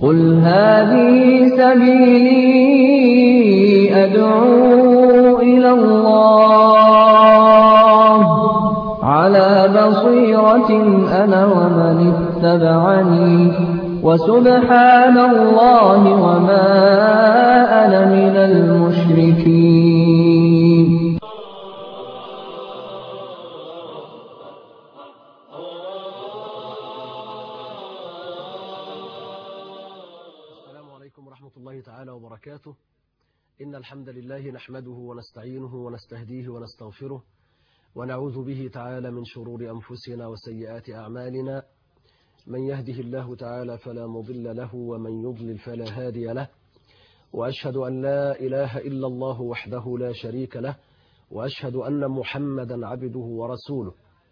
قُلْ هَٰذِهِ سَبِيلِي أَدْعُو إِلَى اللَّهِ ۚ عَلَىٰ بَصِيرَةٍ أَنَا وَمَنِ اتَّبَعَنِي ۖ وَسُبْحَانَ اللَّهِ وَمَا أَنَا مِنَ الْمُشْرِكِينَ. السلام عليكم ورحمة الله تعالى وبركاته. إن الحمد لله نحمده ونستعينه ونستهديه ونستغفره، ونعوذ به تعالى من شرور أنفسنا وسيئات أعمالنا. من يهده الله تعالى فلا مضل له، ومن يضلل فلا هادي له. وأشهد أن لا إله إلا الله وحده لا شريك له، وأشهد أن محمدا عبده ورسوله.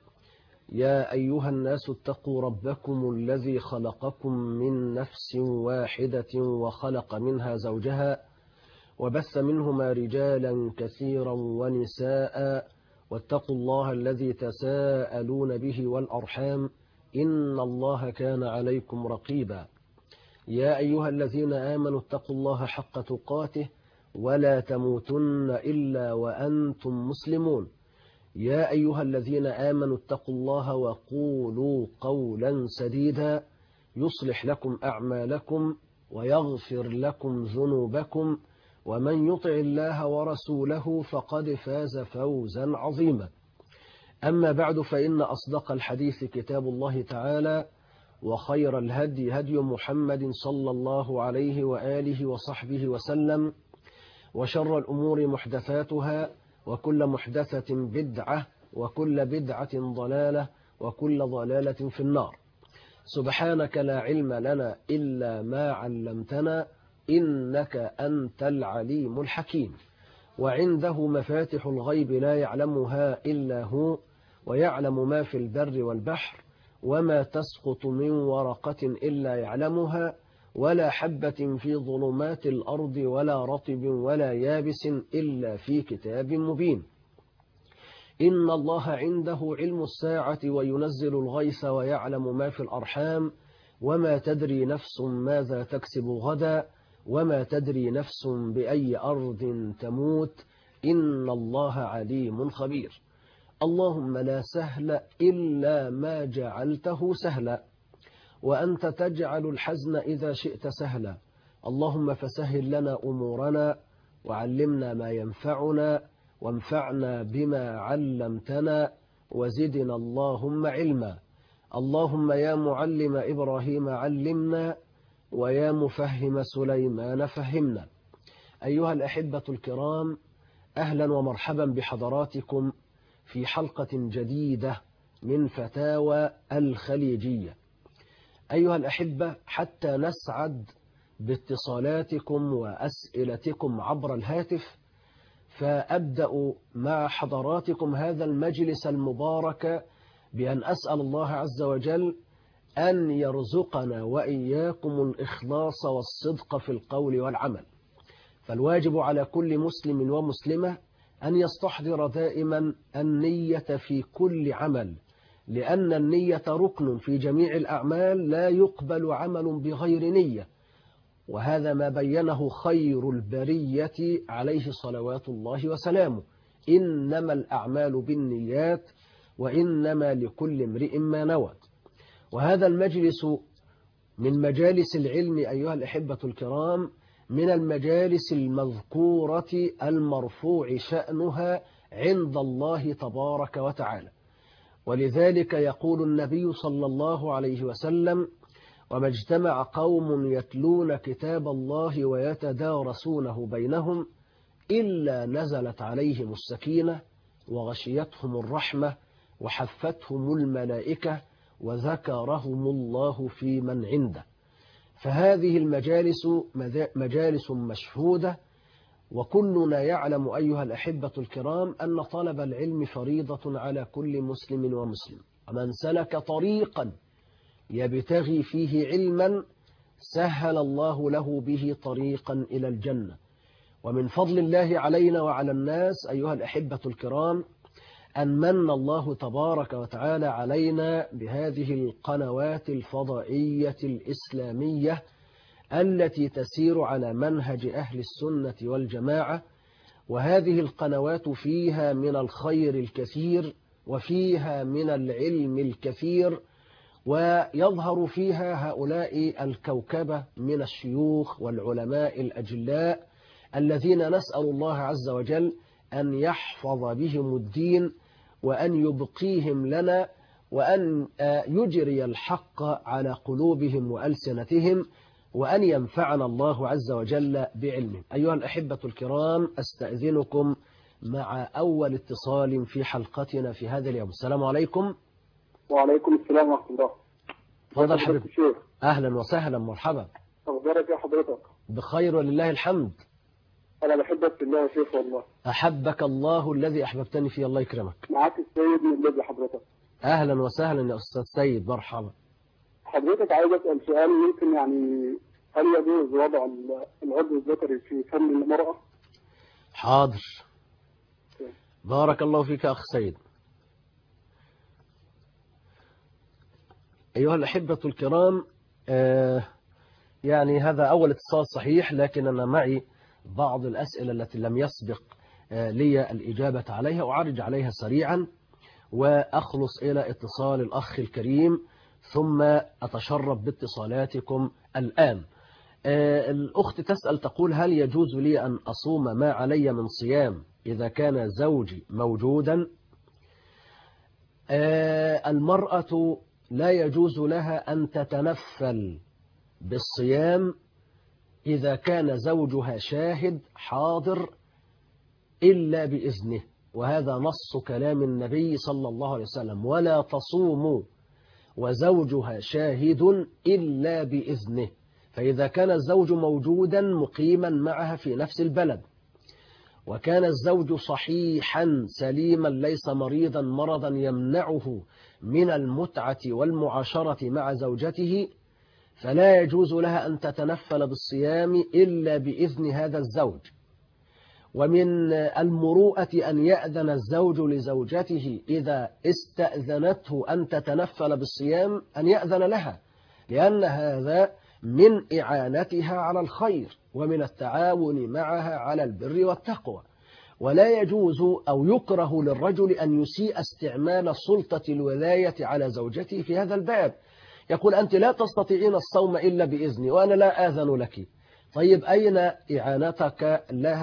يا أيها الناس اتقوا ربكم الذي خلقكم من نفس واحدة، وخلق منها زوجها، وبث منهما رجالا كثيرا ونساء، واتقوا الله الذي تساءلون به والأرحام، إن الله كان عليكم رقيبا. يا أيها الذين آمنوا اتقوا الله حق تقاته، ولا تموتن إلا وأنتم مسلمون. يا أيها الذين آمنوا اتقوا الله وقولوا قولا سديدا، يصلح لكم أعمالكم ويغفر لكم ذنوبكم، ومن يطع الله ورسوله فقد فاز فوزا عظيما. أما بعد، فإن أصدق الحديث كتاب الله تعالى، وخير الهدي هدي محمد صلى الله عليه وآله وصحبه وسلم، وشر الأمور محدثاتها، وكل محدثة بدعة، وكل بدعة ضلالة، وكل ضلالة في النار. سبحانك لا علم لنا إلا ما علمتنا، إنك أنت العليم الحكيم. وعنده مفاتح الغيب لا يعلمها إلا هو، ويعلم ما في البر والبحر، وما تسقط من ورقة إلا يعلمها، ولا حبة في ظلمات الأرض، ولا رطب ولا يابس إلا في كتاب مبين. إن الله عنده علم الساعة وينزل الغيث ويعلم ما في الأرحام، وما تدري نفس ماذا تكسب غدا، وما تدري نفس بأي أرض تموت، إن الله عليم خبير. اللهم لا سهل إلا ما جعلته سهلا، وأنت تجعل الحزن إذا شئت سهلا. اللهم فسهل لنا أمورنا، وعلمنا ما ينفعنا، وانفعنا بما علمتنا، وزدنا اللهم علما. اللهم يا معلم إبراهيم علمنا، ويا مفهم سليمان فهمنا. أيها الأحبة الكرام، أهلا ومرحبا بحضراتكم في حلقة جديدة من فتاوى الخليجية. أيها الأحبة، حتى نسعد باتصالاتكم وأسئلتكم عبر الهاتف، فأبدأ مع حضراتكم هذا المجلس المبارك بأن أسأل الله عز وجل أن يرزقنا وإياكم الإخلاص والصدق في القول والعمل. فالواجب على كل مسلم ومسلمة أن يستحضر دائما النية في كل عمل، لأن النية ركن في جميع الأعمال، لا يقبل عمل بغير نية. وهذا ما بينه خير البرية عليه صلوات الله وسلامه: إنما الأعمال بالنيات، وإنما لكل امرئ ما نوى. وهذا المجلس من مجالس العلم أيها الأحبة الكرام، من المجالس المذكورة المرفوع شأنها عند الله تبارك وتعالى. ولذلك يقول النبي صلى الله عليه وسلم: وما اجتمع قوم يتلون كتاب الله ويتدارسونه بينهم إلا نزلت عليهم السكينة، وغشيتهم الرحمة، وحفتهم الملائكة، وذكرهم الله في من عنده. فهذه المجالس مجالس مشهودة، وكلنا يعلم أيها الأحبة الكرام أن طلب العلم فريضة على كل مسلم ومسلم. ومن سلك طريقا يبتغي فيه علما سهل الله له به طريقا إلى الجنة. ومن فضل الله علينا وعلى الناس أيها الأحبة الكرام أن من الله تبارك وتعالى علينا بهذه القنوات الفضائية الإسلامية التي تسير على منهج أهل السنة والجماعة، وهذه القنوات فيها من الخير الكثير وفيها من العلم الكثير، ويظهر فيها هؤلاء الكوكبة من الشيوخ والعلماء الأجلاء الذين نسأل الله عز وجل أن يحفظ بهم الدين وأن يبقيهم لنا وأن يجري الحق على قلوبهم وألسنتهم وأن ينفعنا الله عز وجل بعلمه. أيها الأحبة الكرام، أستأذنكم مع أول اتصال في حلقتنا في هذا اليوم. السلام عليكم. وعليكم السلام ورحمة الله. تفضل حبيبي. أهلا وسهلا، مرحبا. أخبارك يا حضرتك؟ بخير ولله الحمد. أنا بحبك في الله يا شيخ والله. أحبك الله الذي أحببتني فيه، الله يكرمك. معاك السيد من ليبيا حضرتك. أهلا وسهلا يا أستاذ سيد، مرحبا. حضرتك عايز أسأل سؤال، يمكن يعني هل يجوز وضع العضو الذكري في فم المرأة؟ حاضر. بارك الله فيك يا أخ سيد. أيها الأحبة الكرام، يعني هذا أول اتصال صحيح، لكن أنا معي بعض الأسئلة التي لم يسبق لي الإجابة عليها، أعرج عليها سريعا وأخلص إلى اتصال الأخ الكريم ثم أتشرف باتصالاتكم الآن. الأخت تسأل تقول: هل يجوز لي أن أصوم ما علي من صيام إذا كان زوجي موجودا؟ المرأة لا يجوز لها أن تتنفل بالصيام إذا كان زوجها شاهد حاضر إلا بإذنه، وهذا نص كلام النبي صلى الله عليه وسلم: ولا تصوموا وزوجها شاهد إلا بإذنه. فإذا كان الزوج موجودا مقيما معها في نفس البلد، وكان الزوج صحيحا سليما ليس مريضا مرضا يمنعه من المتعة والمعاشرة مع زوجته، فلا يجوز لها أن تتنفل بالصيام إلا بإذن هذا الزوج. ومن المروءة أن يأذن الزوج لزوجته إذا استأذنته أن تتنفل بالصيام، أن يأذن لها، لأن هذا من إعانتها على الخير ومن التعاون معها على البر والتقوى. ولا يجوز أو يكره للرجل أن يسيء استعمال سلطة الولاية على زوجته في هذا الباب، يقول: أنت لا تستطيعين الصوم إلا بإذني وأنا لا آذن لك. طيب أين إعانتك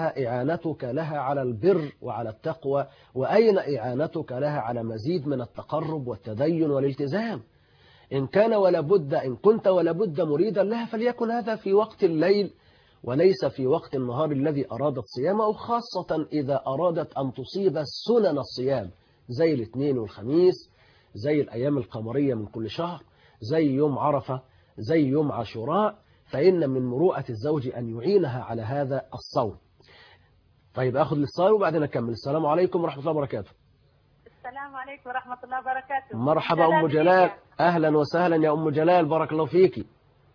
لها على البر وعلى التقوى؟ وأين إعانتك لها على مزيد من التقرب والتدين والالتزام؟ إن كنت ولا بد مريدا لها فليكن هذا في وقت الليل وليس في وقت النهار الذي أرادت صيامه، خاصة إذا أرادت أن تصيب سنن الصيام زي الاثنين والخميس، زي الأيام القمرية من كل شهر، زي يوم عرفة، زي يوم عاشوراء، فإن من مروءة الزوج أن يعينها على هذا الصوم. طيب أخذ الاتصال وبعدين نكمل. السلام عليكم ورحمة الله وبركاته. السلام عليكم ورحمة الله وبركاته. مرحبا أم جلال. أهلا وسهلا يا أم جلال، بارك الله فيكي.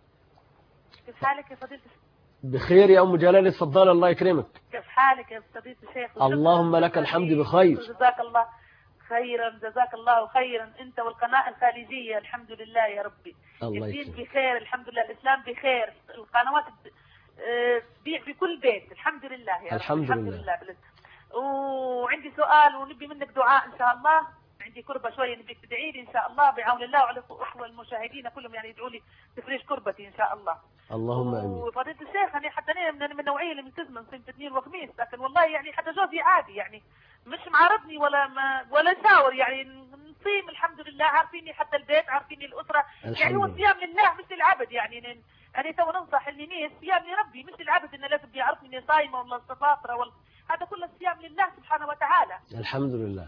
كيف حالك يا فضيلة الشيخ؟ بخير يا أم جلال، اتفضل الله يكرمك. كيف حالك يا فضيلة الشيخ؟ اللهم لك الحمد بخير. جزاك الله خيرا، جزاك الله خيرا أنت والقناة الخارجية، الحمد لله يا ربي. الدين بخير الحمد لله، الإسلام بخير، القنوات في كل بيت الحمد لله يا رب. الحمد لله. وعندي سؤال ونبي منك دعاء إن شاء الله. عندي كربة شوية نبيك تدعي لي إن شاء الله بعون الله، وعلى الأخوة المشاهدين كلهم يعني يدعوا لي تفريج كربتي إن شاء الله. اللهم آمين. وفضيلة الشيخ أنا حتى أنا من النوعية اللي ملتزمة صيام اثنين وخميس، لكن والله يعني حتى جوزي عادي يعني مش معارضني ولا شاور، يعني نصيم الحمد لله، عارفيني حتى البيت عارفيني الأسرة، يعني هو الصيام لله مش للعبد. يعني أنا تو ننصح إني الصيام لربي مش للعبد، إنه لازم يعرفني إني صايمة ولا فاطرة هذا كله الصيام لله سبحانه وتعالى. الحمد لله.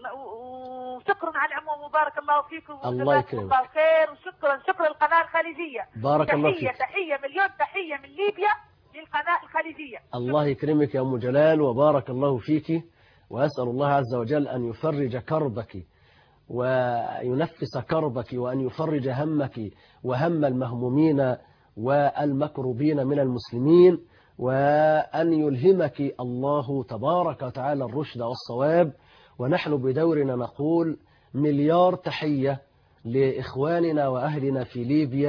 وشكرا على العموم وبارك الله فيكم. الله يكرمك. الله خير، وشكرا القناة الخليجية. بارك الله فيك. تحية مليون تحية من ليبيا للقناة الخليجية. الله يكرمك يا أم جلال وبارك الله فيك، وأسأل الله عز وجل أن يفرج كربك وينفس كربك، وأن يفرج همك وهم المهمومين والمكروبين من المسلمين، وأن يلهمك الله تبارك وتعالى الرشد والصواب. ونحن بدورنا نقول مليار تحية لإخواننا وأهلنا في ليبيا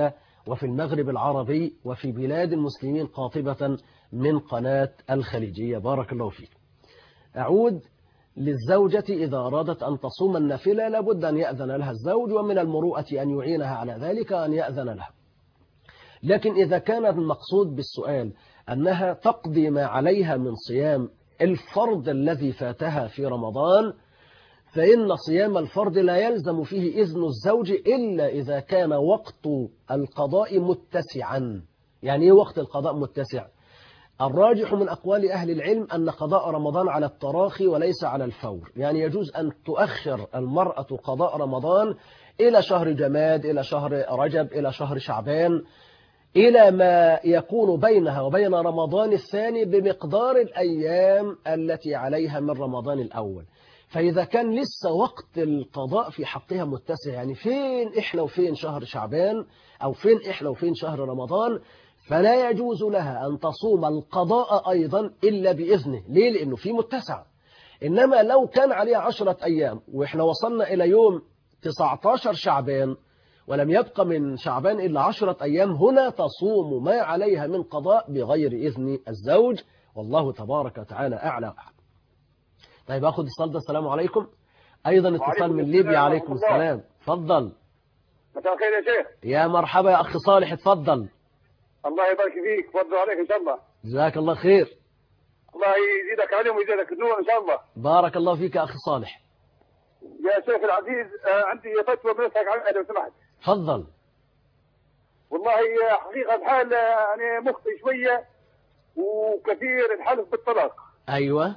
وفي المغرب العربي وفي بلاد المسلمين قاطبة من قناة الخليجية. بارك الله فيك. أعود للزوجة إذا أرادت أن تصوم النافلة لابد أن يأذن لها الزوج، ومن المروءة أن يعينها على ذلك أن يأذن لها. لكن إذا كان المقصود بالسؤال أنها تقضي ما عليها من صيام الفرض الذي فاتها في رمضان، فإن صيام الفرض لا يلزم فيه إذن الزوج إلا إذا كان وقت القضاء متسعا. يعني إيه وقت القضاء متسع؟ الراجح من أقوال أهل العلم أن قضاء رمضان على التراخي وليس على الفور، يعني يجوز أن تؤخر المرأة قضاء رمضان إلى شهر جماد، إلى شهر رجب، إلى شهر شعبان، إلى ما يكون بينها وبين رمضان الثاني بمقدار الأيام التي عليها من رمضان الأول. فإذا كان لسه وقت القضاء في حقها متسع، يعني فين إحنا وفين شهر شعبان أو فين إحنا وفين شهر رمضان، فلا يجوز لها أن تصوم القضاء أيضا إلا بإذنه. ليه؟ لأنه في متسع. إنما لو كان عليها 10 أيام وإحنا وصلنا إلى يوم 19 شعبان ولم يبقى من شعبان إلا 10 أيام، هنا تصوم ما عليها من قضاء بغير إذن الزوج، والله تبارك وتعالى أعلى. طيب أخذ الصلاة. السلام عليكم. أيضا اتصال من ليبيا. عليكم السلام. تفضل. مساء الخير يا شيخ. يا مرحبا يا أخي صالح، تفضل. الله يبارك فيك، تفضل عليك إن شاء الله. جزاك الله خير. الله يزيدك علم ويزيدك نور إن شاء الله. بارك الله فيك يا أخي صالح. يا شيخ العزيز، عندي فتوى بنفسك عنها لو سمحت. تفضل. والله حقيقة الحال يعني مخطئ شوية وكثير الحلف بالطلاق. أيوة.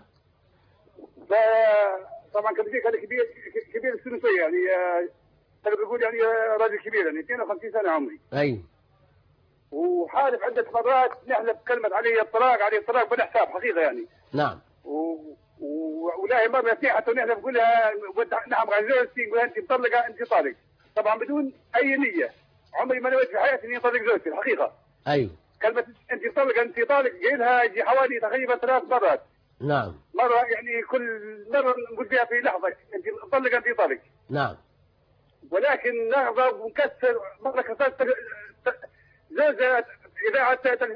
طبعا كان كبير السن شوية، يعني أنا بقول يعني راجل كبير، يعني 52 سنة عمري. أيوة. وحالف عدة مرات نحلف كلمة علي الطلاق بلا حساب حقيقة يعني. نعم. ولاهي مرة في حتى نحلف نقولها نعم غزوتي، نقول أنت مطلقة أنت طالق، طبعا بدون أي نية. عمري ما نويت في حياتي إني أطلق زوجتي الحقيقة. أيوة. كلمة أنت مطلقة أنت طالق قايلها يجي حوالي تقريبا 3 مرات. نعم. مرة يعني كل مرة نقول فيها في لحظة أنت مطلقة أنت طالق. نعم. ولكن نغضب ونكسر. مرة كسرت زوجة إذاعة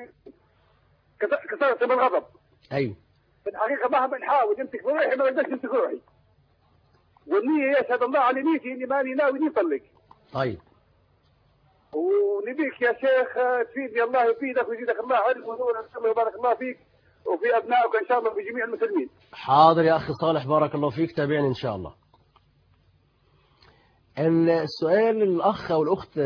كسرت بالغضب. أيوة. في الحقيقة مهما نحاول نمسك بروحي ما نقدرش نمسك روحي. والنية يشهد الله على نيتي إني ماني ناوي نطلق. طيب. ونبيك يا شيخ تفيدني، الله يفيدك ويزيدك الله علم ونور إن شاء الله، وبارك الله فيك وفي أبنائك إن شاء الله وفي جميع المسلمين. حاضر يا أخي صالح، بارك الله فيك، تابعني إن شاء الله. السؤال الأخ والأخت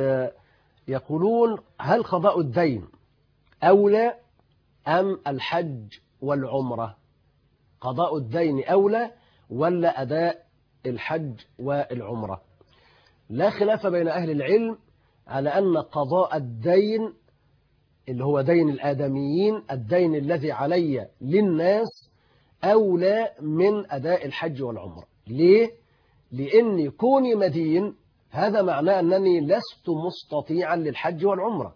يقولون: هل قضاء الدين أولى أم الحج والعمرة؟ قضاء الدين أولى ولا أداء الحج والعمرة؟ لا خلاف بين أهل العلم على أن قضاء الدين اللي هو دين الآدميين، الدين الذي علي للناس، أولى من أداء الحج والعمرة. ليه؟ لأن كوني مدين هذا معناه أنني لست مستطيعا للحج والعمرة،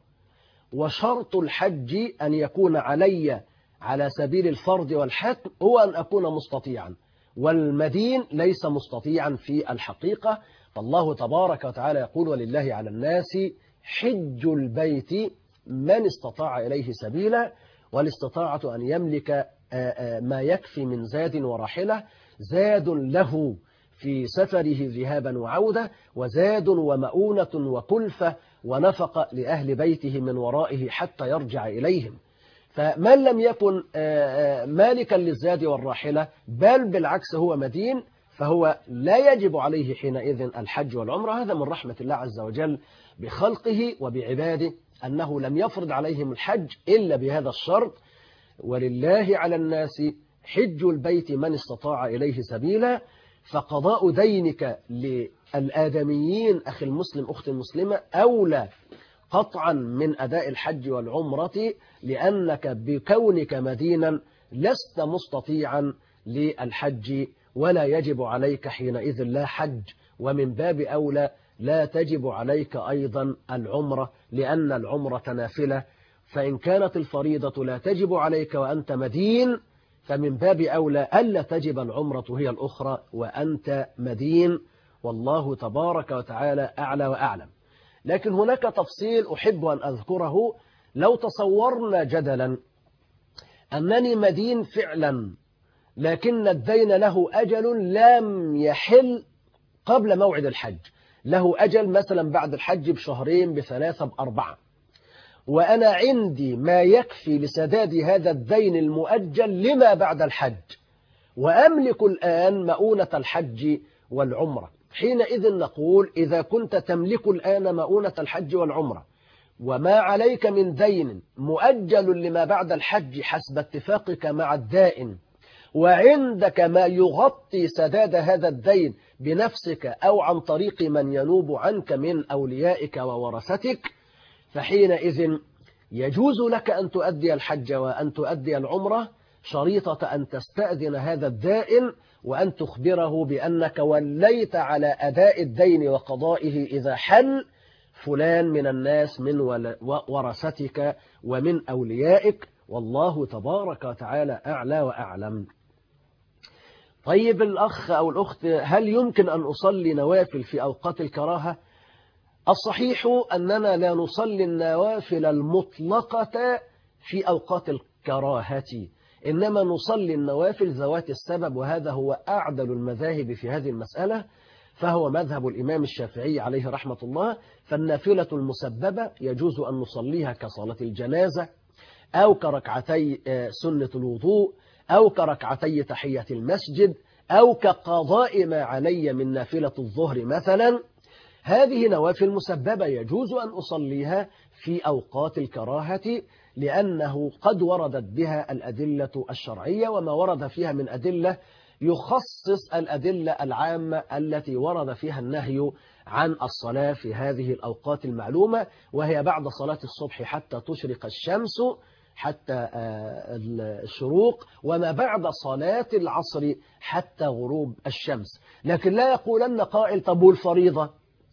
وشرط الحج أن يكون علي على سبيل الفرض والحتم هو أن أكون مستطيعا، والمدين ليس مستطيعا في الحقيقة. فالله تبارك وتعالى يقول: ولله على الناس حج البيت من استطاع إليه سبيلا. والاستطاعة أن يملك ما يكفي من زاد وراحلة، زاد له في سفره ذهابا وعودة، وزاد ومؤونة وكلفة ونفقة لأهل بيته من ورائه حتى يرجع إليهم. فمن لم يكن مالكا للزاد والراحلة بل بالعكس هو مدين، فهو لا يجب عليه حينئذ الحج والعمرة. هذا من رحمة الله عز وجل بخلقه وبعباده أنه لم يفرض عليهم الحج إلا بهذا الشرط: ولله على الناس حج البيت من استطاع إليه سبيلا. فقضاء دينك للآدميين أخي المسلم أختي المسلمة أولى قطعا من أداء الحج والعمرة، لأنك بكونك مدينا لست مستطيعا للحج ولا يجب عليك حينئذ لا حج، ومن باب أولى لا تجب عليك أيضا العمرة، لأن العمرة نافلة. فإن كانت الفريضة لا تجب عليك وأنت مدين، فمن باب أولى ألا تجب العمرة هي الأخرى وأنت مدين. والله تبارك وتعالى أعلى وأعلم. لكن هناك تفصيل أحب أن أذكره. لو تصورنا جدلا أنني مدين فعلا، لكن الدين له أجل لم يحل قبل موعد الحج، له أجل مثلا بعد الحج بشهرين بثلاثة بأربعة، وأنا عندي ما يكفي لسداد هذا الدين المؤجل لما بعد الحج، وأملك الآن مؤونة الحج والعمرة. حينئذ نقول إذا كنت تملك الآن مؤونة الحج والعمرة وما عليك من دين مؤجل لما بعد الحج حسب اتفاقك مع الدائن، وعندك ما يغطي سداد هذا الدين بنفسك أو عن طريق من ينوب عنك من أوليائك وورثتك، فحينئذ يجوز لك أن تؤدي الحج وأن تؤدي العمرة، شريطة أن تستأذن هذا الدائن وأن تخبره بأنك وليت على أداء الدين وقضائه إذا حل فلان من الناس من ورثتك ومن أوليائك، والله تبارك وتعالى أعلى وأعلم. طيب الأخ أو الأخت، هل يمكن أن أصلي نوافل في أوقات الكراهة؟ الصحيح أننا لا نصلي النوافل المطلقة في أوقات الكراهة، إنما نصلي النوافل ذوات السبب، وهذا هو أعدل المذاهب في هذه المسألة، فهو مذهب الإمام الشافعي عليه رحمة الله. فالنافلة المسببة يجوز أن نصليها كصلاة الجنازة، أو كركعتي سنة الوضوء، أو كركعتي تحية المسجد، أو كقضاء ما علي من نافلة الظهر مثلا. هذه نوافل مسببة يجوز أن أصليها في أوقات الكراهة، لأنه قد وردت بها الأدلة الشرعية، وما ورد فيها من أدلة يخصص الأدلة العامة التي ورد فيها النهي عن الصلاة في هذه الأوقات المعلومة، وهي بعد صلاة الصبح حتى تشرق الشمس، حتى الشروق، وما بعد صلاة العصر حتى غروب الشمس. لكن لا يقولن قائل طب الفريضة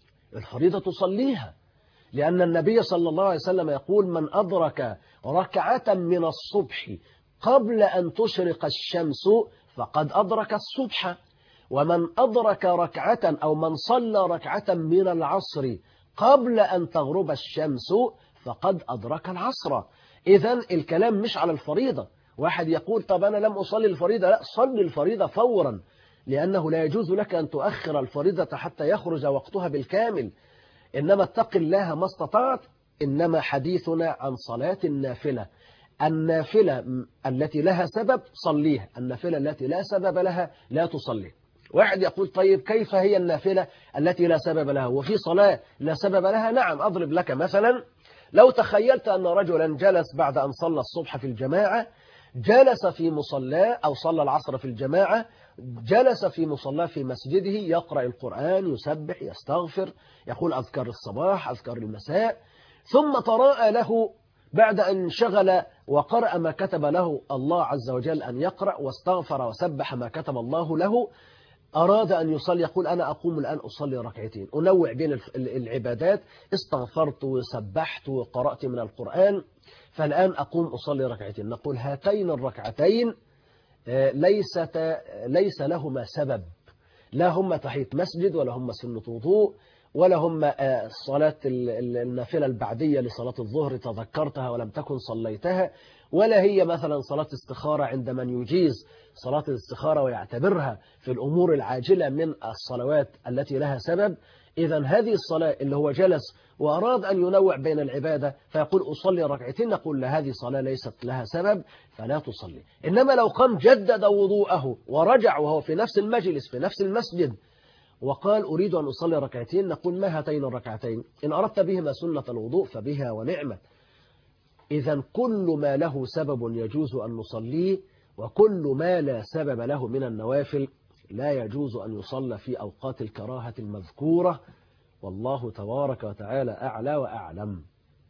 تصليها، لأن النبي صلى الله عليه وسلم يقول من أدرك ركعة من الصبح قبل أن تشرق الشمس فقد أدرك الصبح، ومن أدرك ركعة أو من صلى ركعة من العصر قبل أن تغرب الشمس فقد أدرك العصر. إذن الكلام مش على الفريضة. واحد يقول طب أنا لم أصلي الفريضة، لا، صلي الفريضة فورا، لأنه لا يجوز لك أن تؤخر الفريضة حتى يخرج وقتها بالكامل، إنما اتق الله ما استطعت. إنما حديثنا عن صلاة النافلة. النافلة التي لها سبب صليها، النافلة التي لا سبب لها لا تصلي. واحد يقول طيب كيف هي النافلة التي لا سبب لها وفي صلاة لا سبب لها؟ نعم، أضرب لك مثلا. لو تخيلت أن رجلا جلس بعد أن صلى الصبح في الجماعة، جلس في مصلاه، أو صلى العصر في الجماعة، جلس في مصلاه في مسجده يقرأ القرآن، يسبح، يستغفر، يقول أذكار الصباح، أذكار المساء، ثم تراءى له بعد أن انشغل وقرأ ما كتب له الله عز وجل أن يقرأ، واستغفر وسبح ما كتب الله له، أراد أن يصلي، يقول أنا أقوم الآن أصلي ركعتين، أنوع بين العبادات، استغفرت وسبحت وقرأت من القرآن، فالآن أقوم أصلي ركعتين. نقول هاتين الركعتين ليس لهما سبب، لا هم تحية مسجد، ولا هم سنة وضوء، ولا هم صلاة النافلة البعدية لصلاة الظهر تذكرتها ولم تكن صليتها، ولا هي مثلا صلاة استخارة عند من يجيز صلاة الاستخارة ويعتبرها في الأمور العاجلة من الصلوات التي لها سبب. إذا هذه الصلاة اللي هو جلس وأراد أن ينوع بين العبادة فيقول أصلي ركعتين، نقول هذه صلاة ليست لها سبب فلا تصلي. إنما لو قام جدد وضوءه ورجع وهو في نفس المجلس في نفس المسجد وقال أريد أن أصلي ركعتين، نقول ما هاتين الركعتين؟ إن أردت بهما سنة الوضوء فبها ونعمة. إذا كل ما له سبب يجوز أن نصليه، وكل ما لا سبب له من النوافل لا يجوز أن يصلى في أوقات الكراهة المذكورة، والله تبارك وتعالى أعلى وأعلم.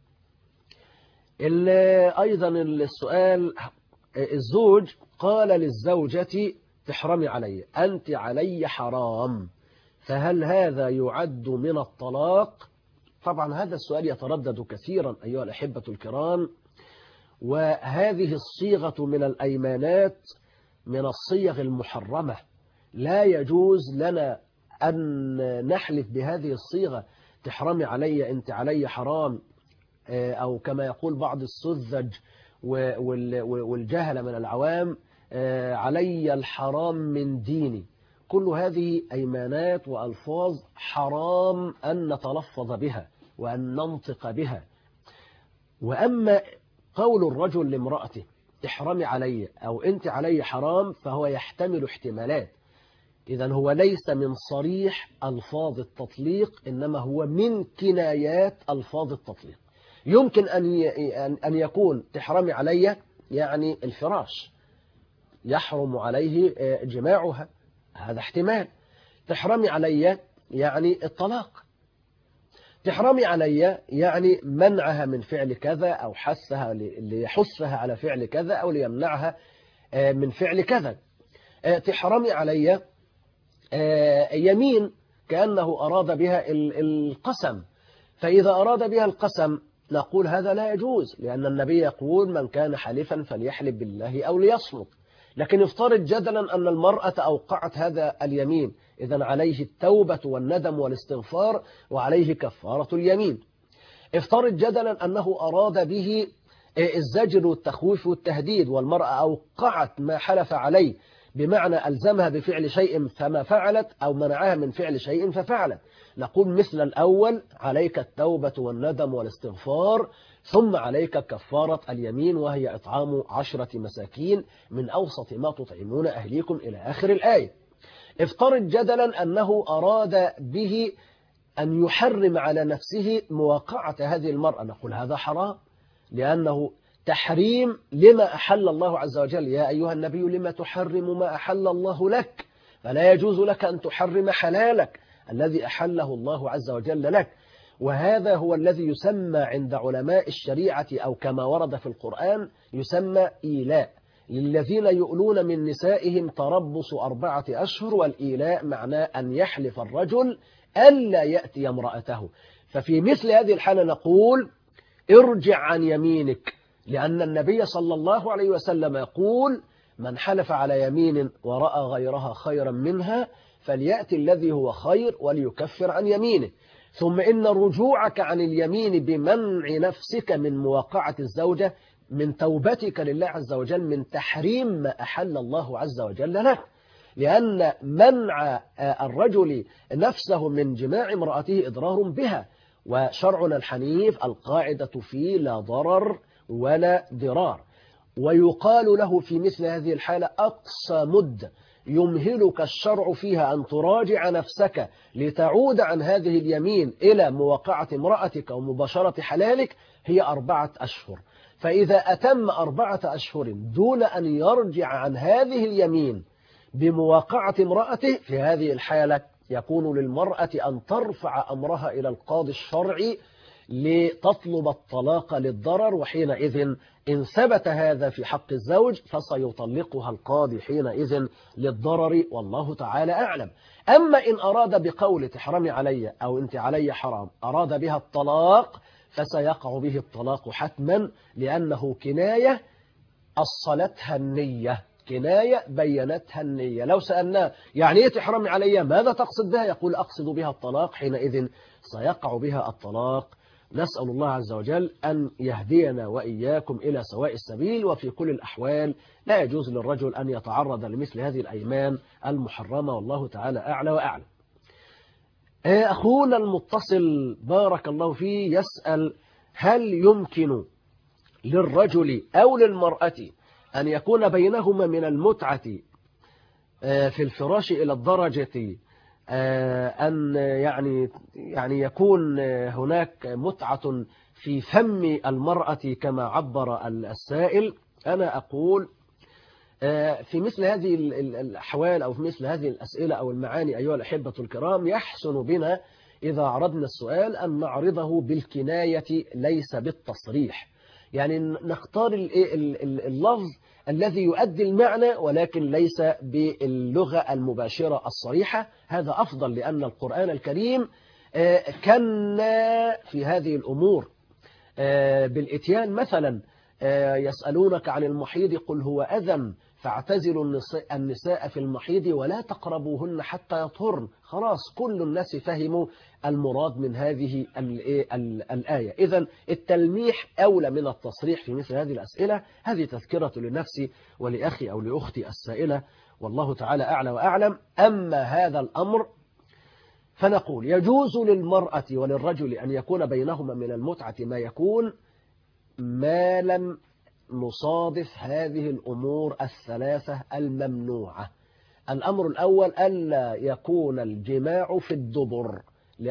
أيضا السؤال، الزوج قال للزوجة تحرمي علي، أنت علي حرام، فهل هذا يعد من الطلاق؟ طبعا هذا السؤال يتردد كثيرا أيها الأحبة الكرام، وهذه الصيغة من الأيمانات من الصيغ المحرمة، لا يجوز لنا أن نحلف بهذه الصيغة، تحرمي علي، أنت علي حرام، أو كما يقول بعض السذج والجهل من العوام علي الحرام من ديني. كل هذه أيمانات وألفاظ حرام أن نتلفظ بها وأن ننطق بها. وأما قول الرجل لامرأته احرمي علي أو أنت علي حرام فهو يحتمل احتمالات. إذن هو ليس من صريح ألفاظ التطليق، إنما هو من كنايات ألفاظ التطليق. يمكن أن يكون تحرمي علي يعني الفراش، يحرم عليه جماعها، هذا احتمال. تحرمي علي يعني الطلاق، تحرمي علي يعني منعها من فعل كذا أو حثها ليحثها على فعل كذا أو ليمنعها من فعل كذا. تحرمي علي يمين كأنه أراد بها القسم، فإذا أراد بها القسم نقول هذا لا يجوز، لأن النبي يقول من كان حلفا فليحلف بالله أو ليصمت. لكن افترض جدلا أن المرأة أوقعت هذا اليمين، إذن عليه التوبة والندم والاستغفار وعليه كفارة اليمين. افترض جدلا أنه أراد به الزجر والتخويف والتهديد، والمرأة أوقعت ما حلف عليه، بمعنى ألزمها بفعل شيء فما فعلت أو منعها من فعل شيء ففعلت، نقول مثل الأول عليك التوبة والندم والاستغفار، ثم عليك كفارة اليمين وهي إطعام 10 مساكين من أوسط ما تطعمون أهليكم إلى آخر الآية. افترض جدلا أنه أراد به أن يحرم على نفسه مواقعة هذه المرأة، نقول هذا حرام، لأنه تحريم لما أحل الله عز وجل. يا أيها النبي لما تحرم ما أحل الله لك، فلا يجوز لك أن تحرم حلالك الذي أحله الله عز وجل لك. وهذا هو الذي يسمى عند علماء الشريعة أو كما ورد في القرآن يسمى إيلاء. للذين يؤلون من نسائهم تربص 4 أشهر، والإيلاء معناه أن يحلف الرجل ألا يأتي امرأته. ففي مثل هذه الحالة نقول ارجع عن يمينك، لأن النبي صلى الله عليه وسلم يقول من حلف على يمين ورأى غيرها خيرا منها فليأتي الذي هو خير وليكفر عن يمينه. ثم إن رجوعك عن اليمين بمنع نفسك من مواقعة الزوجة من توبتك لله عز وجل من تحريم ما أحل الله عز وجل لك، لأن منع الرجل نفسه من جماع امرأته إضرار بها، وشرعنا الحنيف القاعدة فيه لا ضرر ولا ضرار. ويقال له في مثل هذه الحالة أقصى مدة يمهلك الشرع فيها أن تراجع نفسك لتعود عن هذه اليمين إلى مواقعة امرأتك ومباشرة حلالك هي 4 أشهر. فإذا أتم 4 أشهر دون أن يرجع عن هذه اليمين بمواقعة امرأته، في هذه الحالة يكون للمرأة أن ترفع أمرها إلى القاضي الشرعي لتطلب الطلاق للضرر، وحينئذ إن ثبت هذا في حق الزوج فسيطلقها القاضي حينئذ للضرر، والله تعالى أعلم. أما إن أراد بقول تحرمي علي أو أنت علي حرام أراد بها الطلاق فسيقع به الطلاق حتما، لأنه كناية أصلتها النية، كناية بينتها النية. لو سألناه يعني إيه تحرمي علي ماذا تقصد بها، يقول أقصد بها الطلاق، حينئذ سيقع بها الطلاق. نسأل الله عز وجل أن يهدينا وإياكم إلى سواء السبيل. وفي كل الأحوال لا يجوز للرجل أن يتعرض لمثل هذه الأيمان المحرمة، والله تعالى أعلى وأعلم. أخونا المتصل بارك الله فيه يسأل هل يمكن للرجل أو للمرأة أن يكون بينهما من المتعة في الفراش إلى الدرجة أن يعني يكون هناك متعة في فم المرأة كما عبر السائل؟ أنا أقول في مثل هذه الأحوال أو في مثل هذه الأسئلة أو المعاني أيها الأحبة الكرام يحسن بنا إذا عرضنا السؤال أن نعرضه بالكناية ليس بالتصريح، يعني نختار اللفظ الذي يؤدي المعنى ولكن ليس باللغة المباشرة الصريحة، هذا أفضل، لأن القرآن الكريم كان في هذه الأمور بالإتيان. مثلا يسألونك عن المحيض قل هو أذى فاعتزلوا النساء في المحيض ولا تقربوهن حتى يطهرن. خلاص كل الناس فهموا المراد من هذه الآية. إذن التلميح أولى من التصريح في مثل هذه الأسئلة. هذه تذكرة لنفسي ولأخي أو لأختي السائلة، والله تعالى أعلى وأعلم. أما هذا الأمر فنقول يجوز للمرأة وللرجل أن يكون بينهما من المتعة ما يكون، ما لم نصادف هذه الأمور الثلاثة الممنوعة. الأمر الأول ألا يكون الجماع في الدبر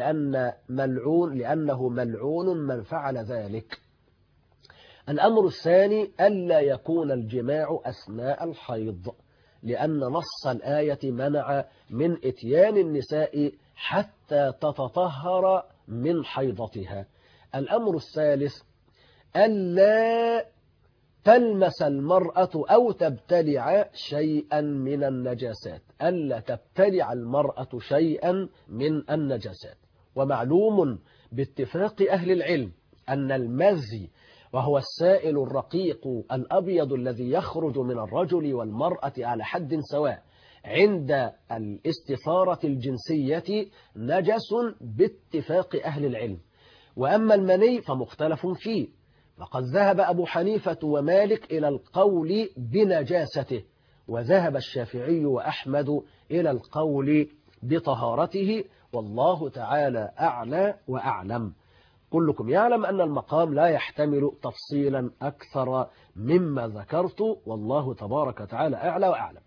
لأنه ملعون من فعل ذلك. الأمر الثاني ألا يكون الجماع أثناء الحيض، لأن نص الآية منع من إتيان النساء حتى تتطهر من حيضتها. الأمر الثالث ألا تلمس المرأة أو تبتلع شيئا من النجاسات، ألا تبتلع المرأة شيئا من النجاسات. ومعلوم باتفاق أهل العلم أن المذي، وهو السائل الرقيق الأبيض الذي يخرج من الرجل والمرأة على حد سواء عند الاستثارة الجنسية، نجس باتفاق أهل العلم. وأما المني فمختلف فيه، فقد ذهب أبو حنيفة ومالك إلى القول بنجاسته، وذهب الشافعي وأحمد إلى القول بطهارته، والله تعالى أعلى وأعلم. كلكم يعلم أن المقام لا يحتمل تفصيلا أكثر مما ذكرت، والله تبارك وتعالى أعلى وأعلم.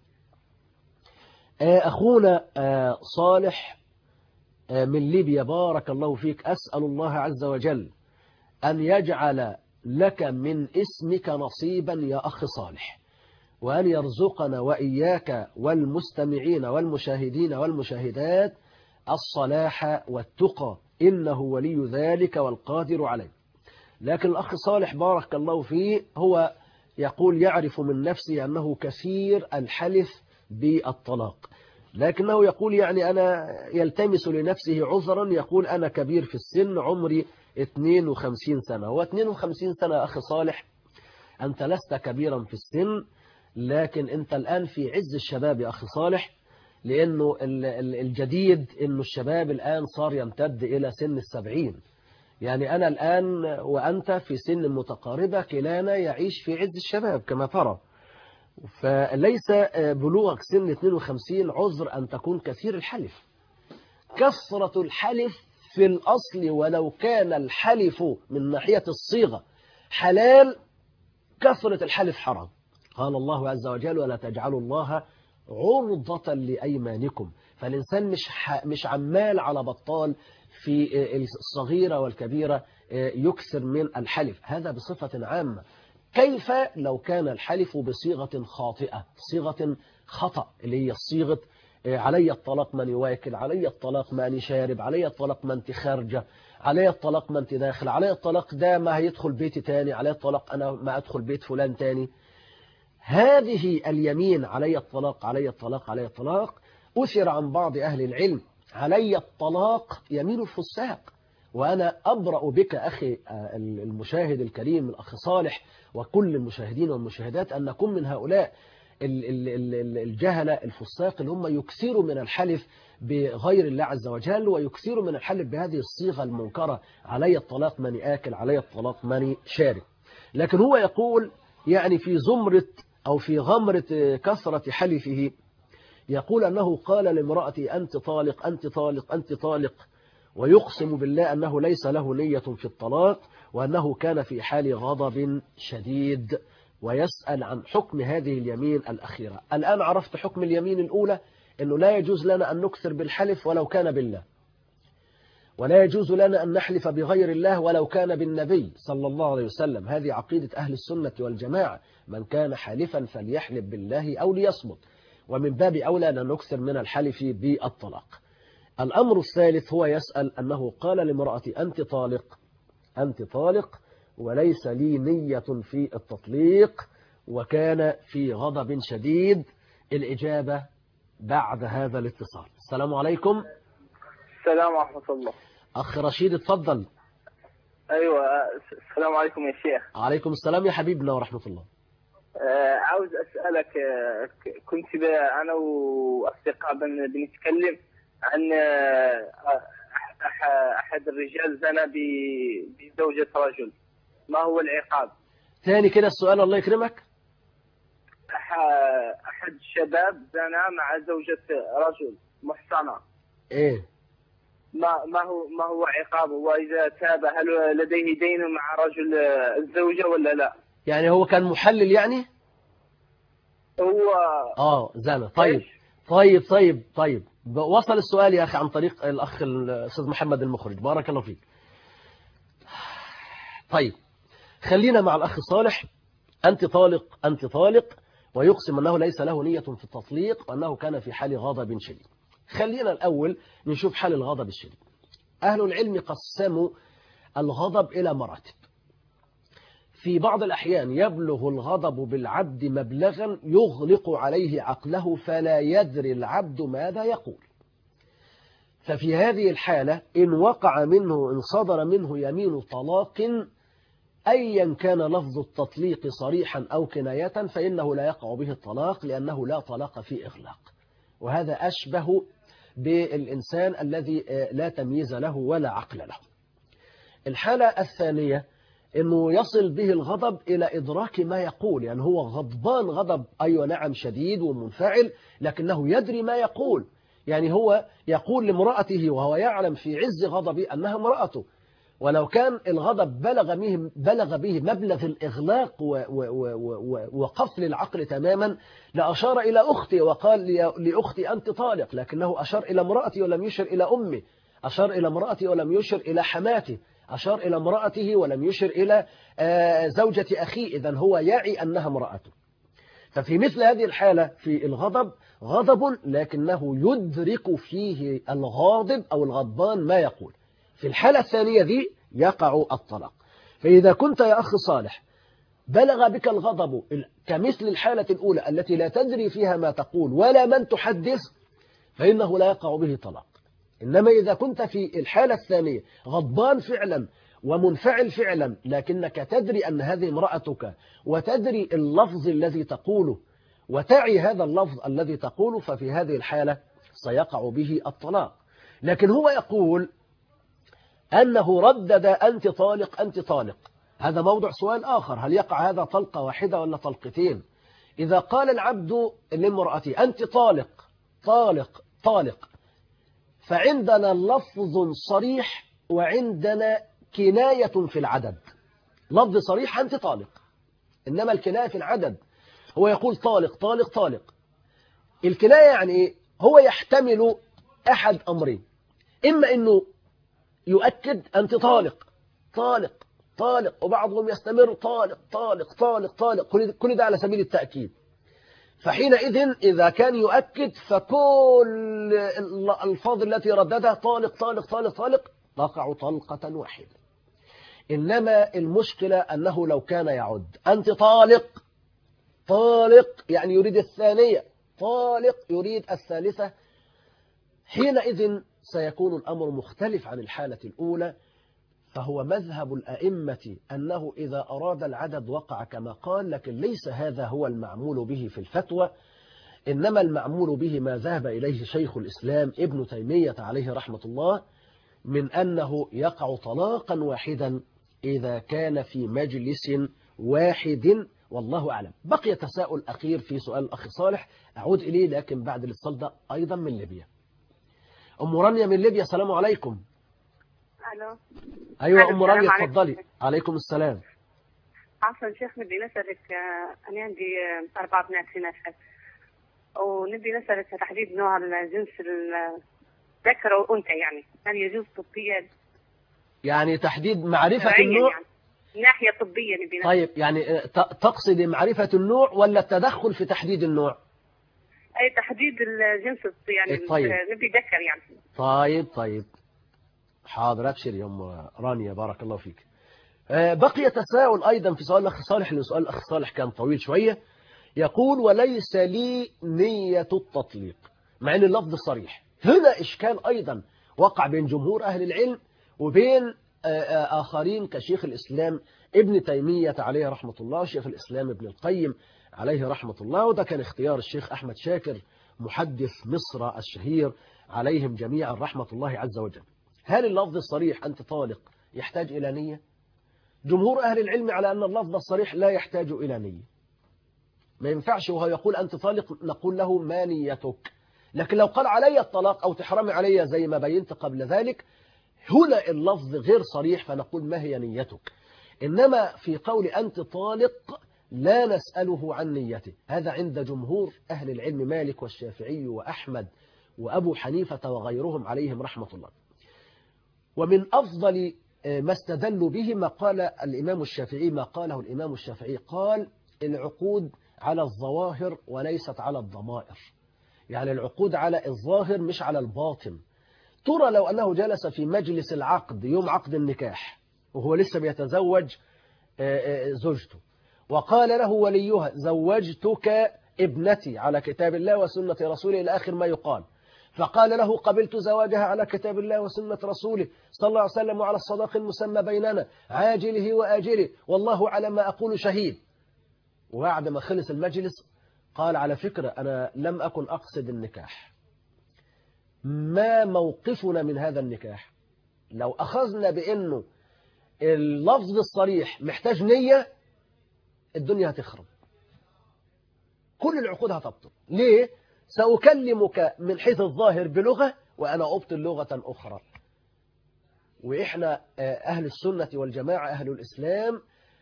أخونا صالح من ليبيا، بارك الله فيك، أسأل الله عز وجل أن يجعل لك من اسمك نصيبا يا أخ صالح، وأن يرزقنا وإياك والمستمعين والمشاهدين والمشاهدات الصلاح والتقى، إنه ولي ذلك والقادر عليه. لكن الأخ صالح بارك الله فيه هو يقول يعرف من نفسه أنه كثير الحلف بالطلاق، لكنه يقول يعني أنا يلتمس لنفسه عذرا، يقول أنا كبير في السن، عمري 52 سنة. هو 52 سنة أخي صالح، أنت لست كبيرا في السن، لكن أنت الآن في عز الشباب يا أخي صالح، لأنه الجديد أنه الشباب الآن صار يمتد إلى سن 70. يعني أنا الآن وأنت في سن متقاربة، كلانا يعيش في عز الشباب كما ترى، فليس بلوغك سن 52 عذر أن تكون كثير الحلف. كثرة الحلف في الأصل ولو كان الحلف من ناحية الصيغة حلال، كثرة الحلف حرام. قال الله عز وجل ولا تجعلوا الله عرضة لأيمانكم. فالإنسان مش عمال على بطال في الصغيرة والكبيرة يكثر من الحلف، هذا بصفة عامة. كيف لو كان الحلف بصيغة خاطئة، صيغة خطأ، اللي هي صيغة علي الطلاق من يواكل، علي الطلاق ما أني شارب، علي الطلاق ما أنت خارجة، علي الطلاق ما أنت داخل، علي الطلاق ده ما هيدخل بيتي تاني، علي الطلاق أنا ما أدخل بيت فلان تاني. هذه اليمين علي الطلاق علي الطلاق علي الطلاق أثر عن بعض أهل العلم علي الطلاق يمين الفساق. وأنا أبرأ بك أخي المشاهد الكريم الأخ صالح وكل المشاهدين والمشاهدات أن نكون من هؤلاء الجهلة الفساق اللي هم يكثروا من الحلف بغير الله عز وجل، ويكثروا من الحلف بهذه الصيغة المنكرة علي الطلاق من آكل، علي الطلاق من شارب. لكن هو يقول يعني في زمرة أو في غمرة كثرة حلفه، يقول أنه قال لامرأتي أنت طالق أنت طالق أنت طالق، ويقسم بالله أنه ليس له نية في الطلاق، وأنه كان في حال غضب شديد، ويسأل عن حكم هذه اليمين الأخيرة. الآن عرفت حكم اليمين الأولى، أنه لا يجوز لنا أن نكثر بالحلف ولو كان بالله، ولا يجوز لنا أن نحلف بغير الله ولو كان بالنبي صلى الله عليه وسلم. هذه عقيدة أهل السنة والجماعة، من كان حالفا فليحلف بالله أو ليصمت، ومن باب أولى أن نكثر من الحلف بالطلاق. الأمر الثالث هو يسأل أنه قال لامرأتي أنت طالق أنت طالق، وليس لي نية في التطليق، وكان في غضب شديد. الإجابة بعد هذا الاتصال. السلام عليكم. السلام ورحمة الله. أخ رشيد اتفضل. أيوة السلام عليكم يا شيخ. عليكم السلام يا حبيبنا ورحمة الله. عاوز أسألك، كنت أنا وأصدقاء بنتكلم عن أحد الرجال زنى بزوجة رجل، ما هو العقاب؟ تاني كده السؤال الله يكرمك. أحد الشباب زنى مع زوجة رجل محصنة. ايه ما هو عقابه؟ وإذا تاب هل لديه دين مع رجل الزوجة ولا لا؟ يعني هو كان محلل يعني؟ هو زنى. طيب وصل السؤال يا أخي عن طريق الأخ الأستاذ محمد المخرج، بارك الله فيك. طيب خلينا مع الأخ صالح. أنت طالق ويقسم أنه ليس له نية في التطليق وأنه كان في حال غضب شديد. خلينا الأول نشوف حال الغضب الشديد. أهل العلم قسموا الغضب إلى مراتب. في بعض الأحيان يبلغ الغضب بالعبد مبلغا يغلق عليه عقله فلا يدري العبد ماذا يقول. ففي هذه الحالة إن صدر منه يمين طلاق أيا كان لفظ التطليق صريحا أو كناية فإنه لا يقع به الطلاق، لأنه لا طلاق في إغلاق. وهذا أشبه بالإنسان الذي لا تمييز له ولا عقل له. الحالة الثانية أنه يصل به الغضب إلى إدراك ما يقول، يعني هو غضبان غضب أيوة نعم شديد ومنفعل، لكنه يدري ما يقول. يعني هو يقول لامرأته وهو يعلم في عز غضبه أنها امرأته، ولو كان الغضب بلغ به مبلغ الإغلاق وقفل العقل تماما لأشار إلى أختي وقال لأختي أنت طالق، لكنه أشار إلى امرأتي ولم يشر إلى أمي، أشار إلى امرأتي ولم يشر إلى حماتي، أشار إلى امرأته ولم يشر إلى زوجة أخيه، إذن هو يعي أنها امرأته. ففي مثل هذه الحالة في الغضب غضب لكنه يدرك فيه الغاضب أو الغضبان ما يقول. في الحالة الثانية دي يقع الطلاق. فإذا كنت يا أخي صالح بلغ بك الغضب كمثل الحالة الأولى التي لا تدري فيها ما تقول ولا من تحدث فإنه لا يقع به طلاق. إنما إذا كنت في الحالة الثانية غضبان فعلا ومنفعل فعلا لكنك تدري أن هذه امرأتك وتدري اللفظ الذي تقوله وتعي هذا اللفظ الذي تقوله، ففي هذه الحالة سيقع به الطلاق. لكن هو يقول أنه ردد أنت طالق أنت طالق، هذا موضوع سؤال آخر، هل يقع هذا طلقة واحدة ولا طلقتين؟ إذا قال العبد لامرأته أنت طالق طالق طالق، فعندنا لفظ صريح وعندنا كناية في العدد. لفظ صريح أنت طالق، إنما الكناية في العدد. هو يقول طالق طالق طالق. الكناية يعني هو يحتمل أحد أمرين، إما أنه يؤكد أنت طالق طالق طالق، وبعضهم يستمر طالق طالق طالق طالق، كل ده على سبيل التأكيد. فحينئذ إذا كان يؤكد فكل الألفاظ التي رددها طالق طالق طالق طالق تقع طلقة واحدة. إنما المشكلة أنه لو كان يعد أنت طالق طالق يعني يريد الثانية، طالق يريد الثالثة، حينئذ سيكون الأمر مختلف عن الحالة الأولى. فهو مذهب الأئمة أنه إذا أراد العدد وقع كما قال، لكن ليس هذا هو المعمول به في الفتوى، إنما المعمول به ما ذهب إليه شيخ الإسلام ابن تيمية عليه رحمة الله، من أنه يقع طلاقا واحدا إذا كان في مجلس واحد، والله أعلم. بقي تساؤل أخير في سؤال الأخ صالح أعود إليه لكن بعد الاتصال ده أيضا من ليبيا. أم رانيا من ليبيا، السلام عليكم. الو. أيوة أم رانيا اتفضلي. عليكم السلام. عفوا شيخ، نبي نسألك، أنا عندي 4 بنات في نشأة، ونبي نسألك تحديد نوع الجنس الذكر والأنثى، يعني هل يجوز طبيا؟ يعني تحديد معرفة النوع يعني ناحية طبية نبي نسألك. طيب يعني تقصد معرفة النوع ولا التدخل في تحديد النوع؟ أي تحديد الجنس يعني طيب. نبي ذكر يعني. طيب حاضر، أبشر يا أم رانيا بارك الله فيك. بقي تساؤل أيضا في سؤال الأخ صالح، لأن سؤال الأخ صالح كان طويل شوية. يقول وليس لي نية التطليق، مع أن اللفظ صريح. هنا إشكال أيضا وقع بين جمهور أهل العلم وبين آخرين كشيخ الإسلام ابن تيمية عليه رحمة الله، شيخ الإسلام ابن القيم عليه رحمة الله، وده كان اختيار الشيخ أحمد شاكر محدث مصر الشهير عليهم جميعا رحمة الله عز وجل. هل اللفظ الصريح أنت طالق يحتاج إلى نية؟ جمهور أهل العلم على أن اللفظ الصريح لا يحتاج إلى نية. ما ينفعش وهو يقول أنت طالق نقول له ما نيتك، لكن لو قال علي الطلاق أو تحرمي علي زي ما بينت قبل ذلك، هنا اللفظ غير صريح فنقول ما هي نيتك. إنما في قول أنت طالق لا نسأله عن نيته، هذا عند جمهور أهل العلم مالك والشافعي وأحمد وأبو حنيفة وغيرهم عليهم رحمة الله. ومن أفضل ما استدلوا به ما قال الإمام الشافعي، ما قاله الإمام الشافعي، قال العقود على الظواهر وليست على الضمائر، يعني العقود على الظاهر مش على الباطن. ترى لو أنه جلس في مجلس العقد يوم عقد النكاح وهو لسه بيتزوج زوجته، وقال له وليها زوجتك ابنتي على كتاب الله وسنة رسوله إلى آخر ما يقال، فقال له قبلت زواجها على كتاب الله وسنة رسوله صلى الله عليه وسلم وعلى الصداق المسمى بيننا عاجله وآجله والله على ما أقول شهيد. وبعد ما خلص المجلس قال على فكرة أنا لم أكن أقصد النكاح، ما موقفنا من هذا النكاح؟ لو أخذنا بأنه اللفظ الصريح محتاج نية الدنيا هتخرب، كل العقود هتبطل. ليه؟ سأكلمك من حيث الظاهر بلغة وأنا أبطل لغة أخرى. وإحنا أهل السنة والجماعة أهل الإسلام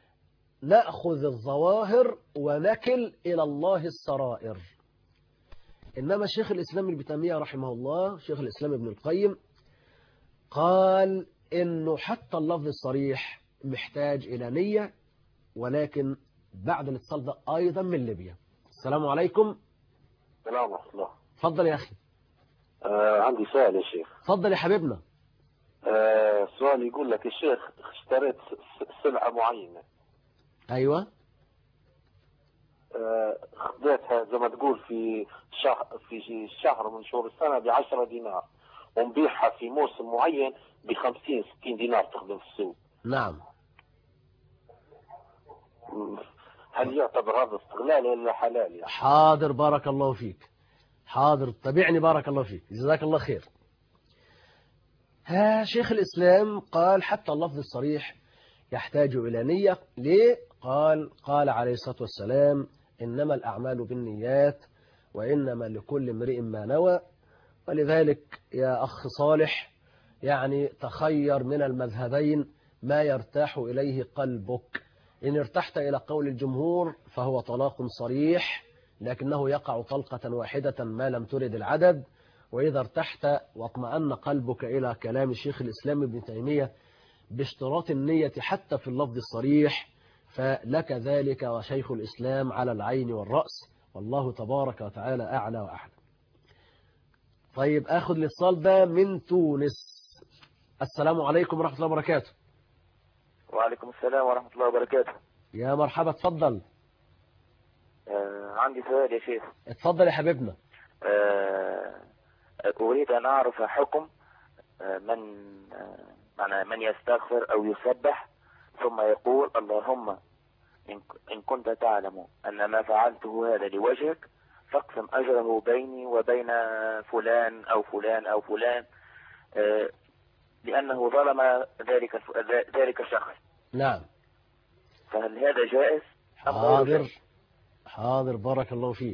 نأخذ الظواهر ونكل إلى الله السرائر. إنما شيخ الإسلام ابن تيمية رحمه الله، شيخ الإسلام ابن القيم، قال إنه حتى اللفظ الصريح محتاج إلى نية. ولكن بعد الاتصال ده أيضا من ليبيا. السلام عليكم. السلام ورحمة الله. تفضل يا أخي. عندي سؤال يا شيخ. تفضل يا حبيبنا. سؤال يقول لك الشيخ اشتريت سلعة معينة. أيوة. خديتها زي ما تقول في شهر من شهور السنة ب10 دينار، ونبيعها في موسم معين ب50-60 دينار تخدم في السوق. نعم. هل يعتبر هذا استغلال ولا حلال يعني؟ حاضر بارك الله فيك. حاضر تابعني بارك الله فيك جزاك الله خير. شيخ الإسلام قال حتى اللفظ الصريح يحتاج إلى نية. ليه؟ قال عليه الصلاة والسلام إنما الأعمال بالنيات وإنما لكل امرئ ما نوى. ولذلك يا أخ صالح يعني تخير من المذهبين ما يرتاح إليه قلبك. إن ارتحت إلى قول الجمهور فهو طلاق صريح لكنه يقع طلقة واحدة ما لم ترد العدد. وإذا ارتحت واطمأن قلبك إلى كلام شيخ الإسلام ابن تيمية باشتراط النية حتى في اللفظ الصريح فلك ذلك وشيخ الإسلام على العين والرأس، والله تبارك وتعالى أعلى وأعلى. طيب أخذ الاتصال ده من تونس. السلام عليكم ورحمة الله وبركاته. وعليكم السلام ورحمة الله وبركاته. يا مرحبا تفضل. عندي سؤال يا شيخ. اتفضل يا حبيبنا. أريد أن أعرف حكم من يستغفر أو يسبح ثم يقول اللهم إن كنت تعلم أن ما فعلته هذا لوجهك فاقسم أجره بيني وبين فلان أو فلان أو فلان لأنه ظلم ذلك الشخص. نعم. فهل هذا جائز؟ حاضر بارك الله فيه.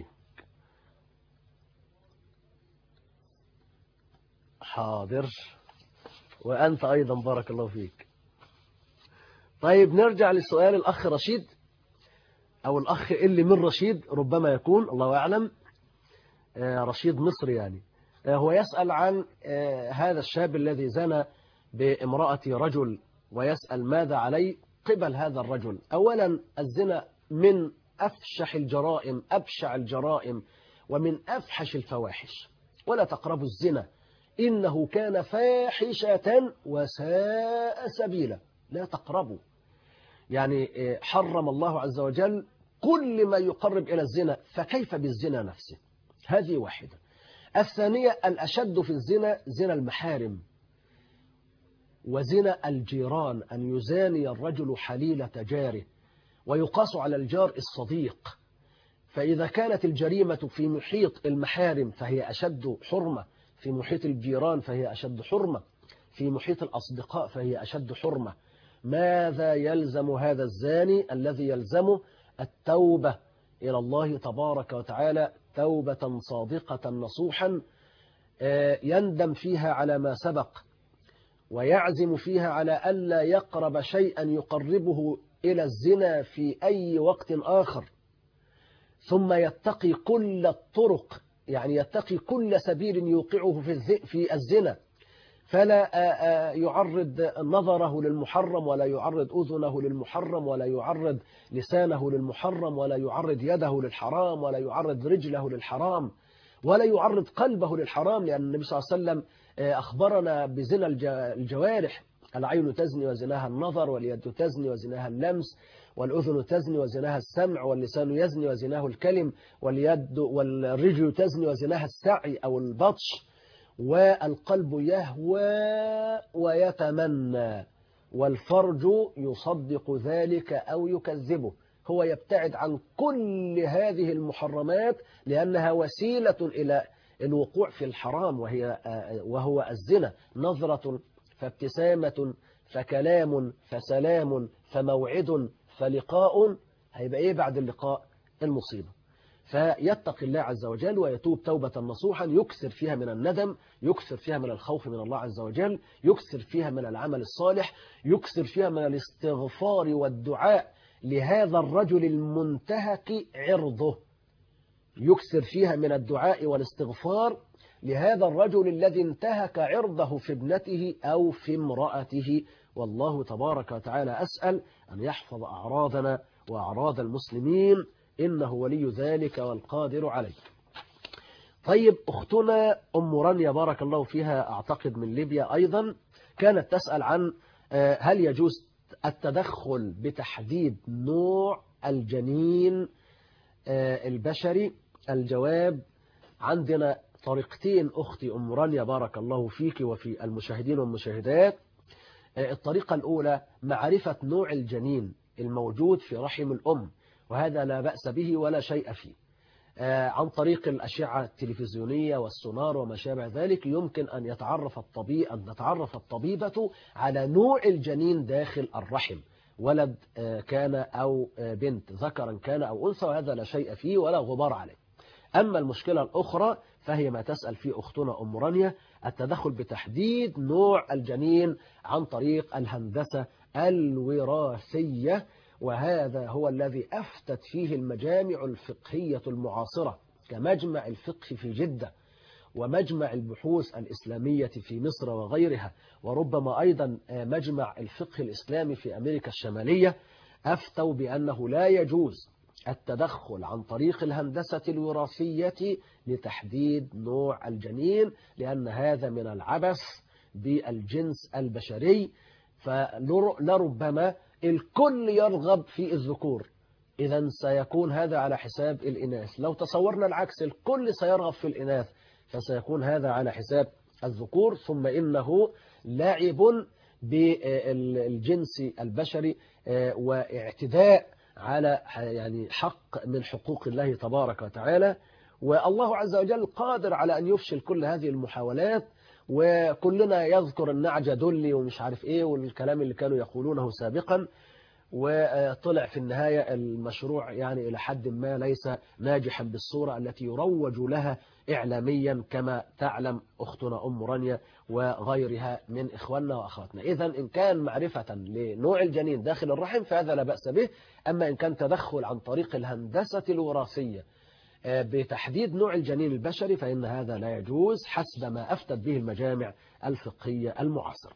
حاضر وأنت أيضا بارك الله فيك. طيب نرجع لسؤال الأخ رشيد أو الأخ اللي من رشيد ربما يكون الله أعلم، رشيد مصري يعني. هو يسأل عن هذا الشاب الذي زنى بامرأة رجل ويسأل ماذا عليه قبل هذا الرجل. أولا الزنا من أفشح الجرائم أبشع الجرائم ومن أفحش الفواحش، ولا تقربوا الزنا إنه كان فاحشة وساء سبيلا. لا تقربوا، يعني حرم الله عز وجل كل ما يقرب إلى الزنا، فكيف بالزنا نفسه؟ هذه واحدة. الثانية الأشد في الزنا زنا المحارم، وزنا الجيران أن يزاني الرجل حليلة جاره، ويقاس على الجار الصديق. فإذا كانت الجريمة في محيط المحارم فهي أشد حرمة، في محيط الجيران فهي أشد حرمة، في محيط الأصدقاء فهي أشد حرمة. ماذا يلزم هذا الزاني الذي يلزمه التوبة إلى الله تبارك وتعالى توبة صادقة نصوحا، يندم فيها على ما سبق، ويعزم فيها على ألا يقرب شيئا يقربه إلى الزنا في أي وقت آخر، ثم يتقي كل الطرق، يعني يتقي كل سبيل يوقعه في الزنا، فلا يعرض نظره للمحرم، ولا يعرض أذنه للمحرم، ولا يعرض لسانه للمحرم، ولا يعرض يده للحرام، ولا يعرض رجله للحرام، ولا يعرض قلبه للحرام، لأن النبي صلى الله عليه وسلم أخبرنا بزنا الجوارح: العين تزني وزناها النظر، واليد تزني وزناها اللمس، والأذن تزني وزناها السمع، واللسان يزني وزناه الكلم، والرجل تزني وزناها السعي أو البطش، والقلب يهوى ويتمنى، والفرج يصدق ذلك أو يكذبه. هو يبتعد عن كل هذه المحرمات لأنها وسيلة إلى الوقوع في الحرام، وهو الزنا. نظرة فابتسامة فكلام فسلام فموعد فلقاء، هيبقى إيه بعد اللقاء؟ المصيبة. فيتقي الله عز وجل ويتوب توبة نصوحا، يكثر فيها من الندم، يكثر فيها من الخوف من الله عز وجل، يكثر فيها من العمل الصالح، يكثر فيها من الاستغفار والدعاء لهذا الرجل المنتهك عرضه، يكثر فيها من الدعاء والاستغفار لهذا الرجل الذي انتهك عرضه في ابنته أو في امرأته. والله تبارك وتعالى أسأل أن يحفظ أعراضنا وأعراض المسلمين، إنه ولي ذلك والقادر عليه. طيب، أختنا أم رانيا بارك الله فيها، أعتقد من ليبيا أيضا، كانت تسأل عن هل يجوز التدخل بتحديد نوع الجنين البشري. الجواب: عندنا طريقتين أختي أم رانيا بارك الله فيك وفي المشاهدين والمشاهدات. الطريقة الأولى معرفة نوع الجنين الموجود في رحم الأم، وهذا لا بأس به ولا شيء فيه، عن طريق الأشعة التلفزيونية والسونار وما شابه ذلك. يمكن أن تتعرف الطبيبة على نوع الجنين داخل الرحم، ولد كان أو بنت، ذكرا كان أو أنثى، وهذا لا شيء فيه ولا غبار عليه. أما المشكلة الأخرى فهي ما تسأل فيه أختنا أم رانيا: التدخل بتحديد نوع الجنين عن طريق الهندسة الوراثية، وهذا هو الذي أفتت فيه المجامع الفقهية المعاصرة كمجمع الفقه في جدة، ومجمع البحوث الإسلامية في مصر وغيرها، وربما أيضا مجمع الفقه الإسلامي في أمريكا الشمالية. أفتوا بأنه لا يجوز التدخل عن طريق الهندسة الوراثية لتحديد نوع الجنين، لأن هذا من العبث بالجنس البشري، فلربما الكل يرغب في الذكور، إذا سيكون هذا على حساب الإناث. لو تصورنا العكس، الكل سيرغب في الإناث، فسيكون هذا على حساب الذكور. ثم إنه لاعب بالجنس البشري واعتداء على يعني حق من حقوق الله تبارك وتعالى، والله عز وجل قادر على أن يفشل كل هذه المحاولات. وكلنا يذكر النعجة دلي ومش عارف إيه والكلام اللي كانوا يقولونه سابقا، وطلع في النهاية المشروع يعني إلى حد ما ليس ناجحا بالصورة التي يروج لها إعلاميا كما تعلم أختنا أم رانيا وغيرها من إخواننا وأخواتنا. إذا إن كان معرفة لنوع الجنين داخل الرحم فهذا لا بأس به، أما إن كان تدخل عن طريق الهندسة الوراثية بتحديد نوع الجنين البشري فإن هذا لا يجوز حسب ما أفتت به المجامع الفقهية المعاصرة.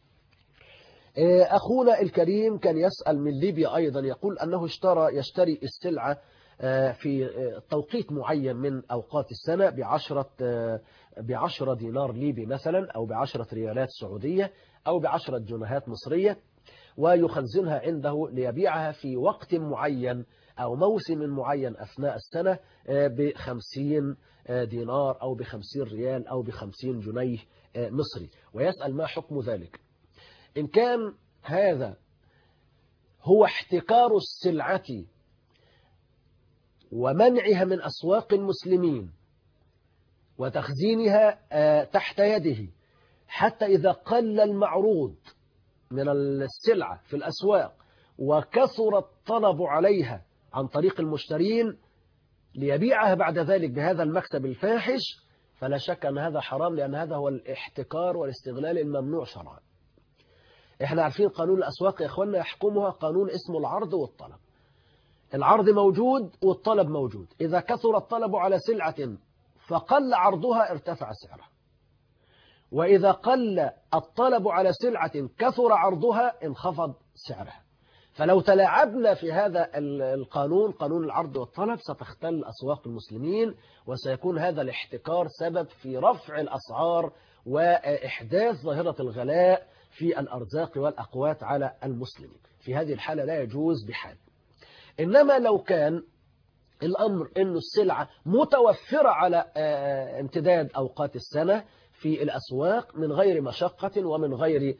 أخونا الكريم كان يسأل من ليبيا أيضا، يقول أنه يشتري السلعة في توقيت معين من أوقات السنة ب10 دينار ليبي مثلا، أو ب10 ريالات سعودية، أو ب10 جنيهات مصرية، ويخزنها عنده ليبيعها في وقت معين أو موسم معين أثناء السنة ب50 دينار أو ب50 ريال أو ب50 جنيه مصري، ويسأل ما حكم ذلك. إن كان هذا هو احتكار السلعة ومنعها من أسواق المسلمين وتخزينها تحت يده حتى إذا قل المعروض من السلعة في الأسواق وكثر الطلب عليها عن طريق المشترين ليبيعها بعد ذلك بهذا المكسب الفاحش، فلا شك أن هذا حرام، لأن هذا هو الاحتكار والاستغلال الممنوع شرعا. احنا عارفين قانون الأسواق يا أخوانا يحكمها قانون اسمه العرض والطلب. العرض موجود والطلب موجود، إذا كثر الطلب على سلعة فقل عرضها ارتفع سعرها، وإذا قل الطلب على سلعة كثر عرضها انخفض سعرها. فلو تلاعبنا في هذا القانون، قانون العرض والطلب، ستختل أسواق المسلمين، وسيكون هذا الاحتكار سبب في رفع الأسعار وإحداث ظاهرة الغلاء في الأرزاق والأقوات على المسلمين. في هذه الحالة لا يجوز بحال. إنما لو كان الأمر أن السلعة متوفرة على امتداد أوقات السنة في الأسواق من غير مشقة ومن غير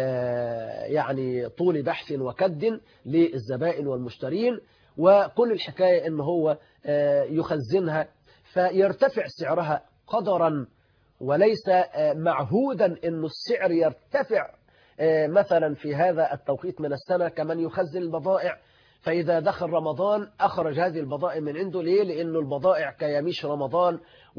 يعني طول بحث وكد للزبائن والمشترين، وكل الحكاية أنه هو يخزنها فيرتفع سعرها قدرا، وليس معهودا أن السعر يرتفع مثلا في هذا التوقيت من السنة كمن يخزن البضائع، فإذا دخل رمضان أخرج هذه البضائع من عنده. ليه؟ لأنه البضائع كيميش رمضان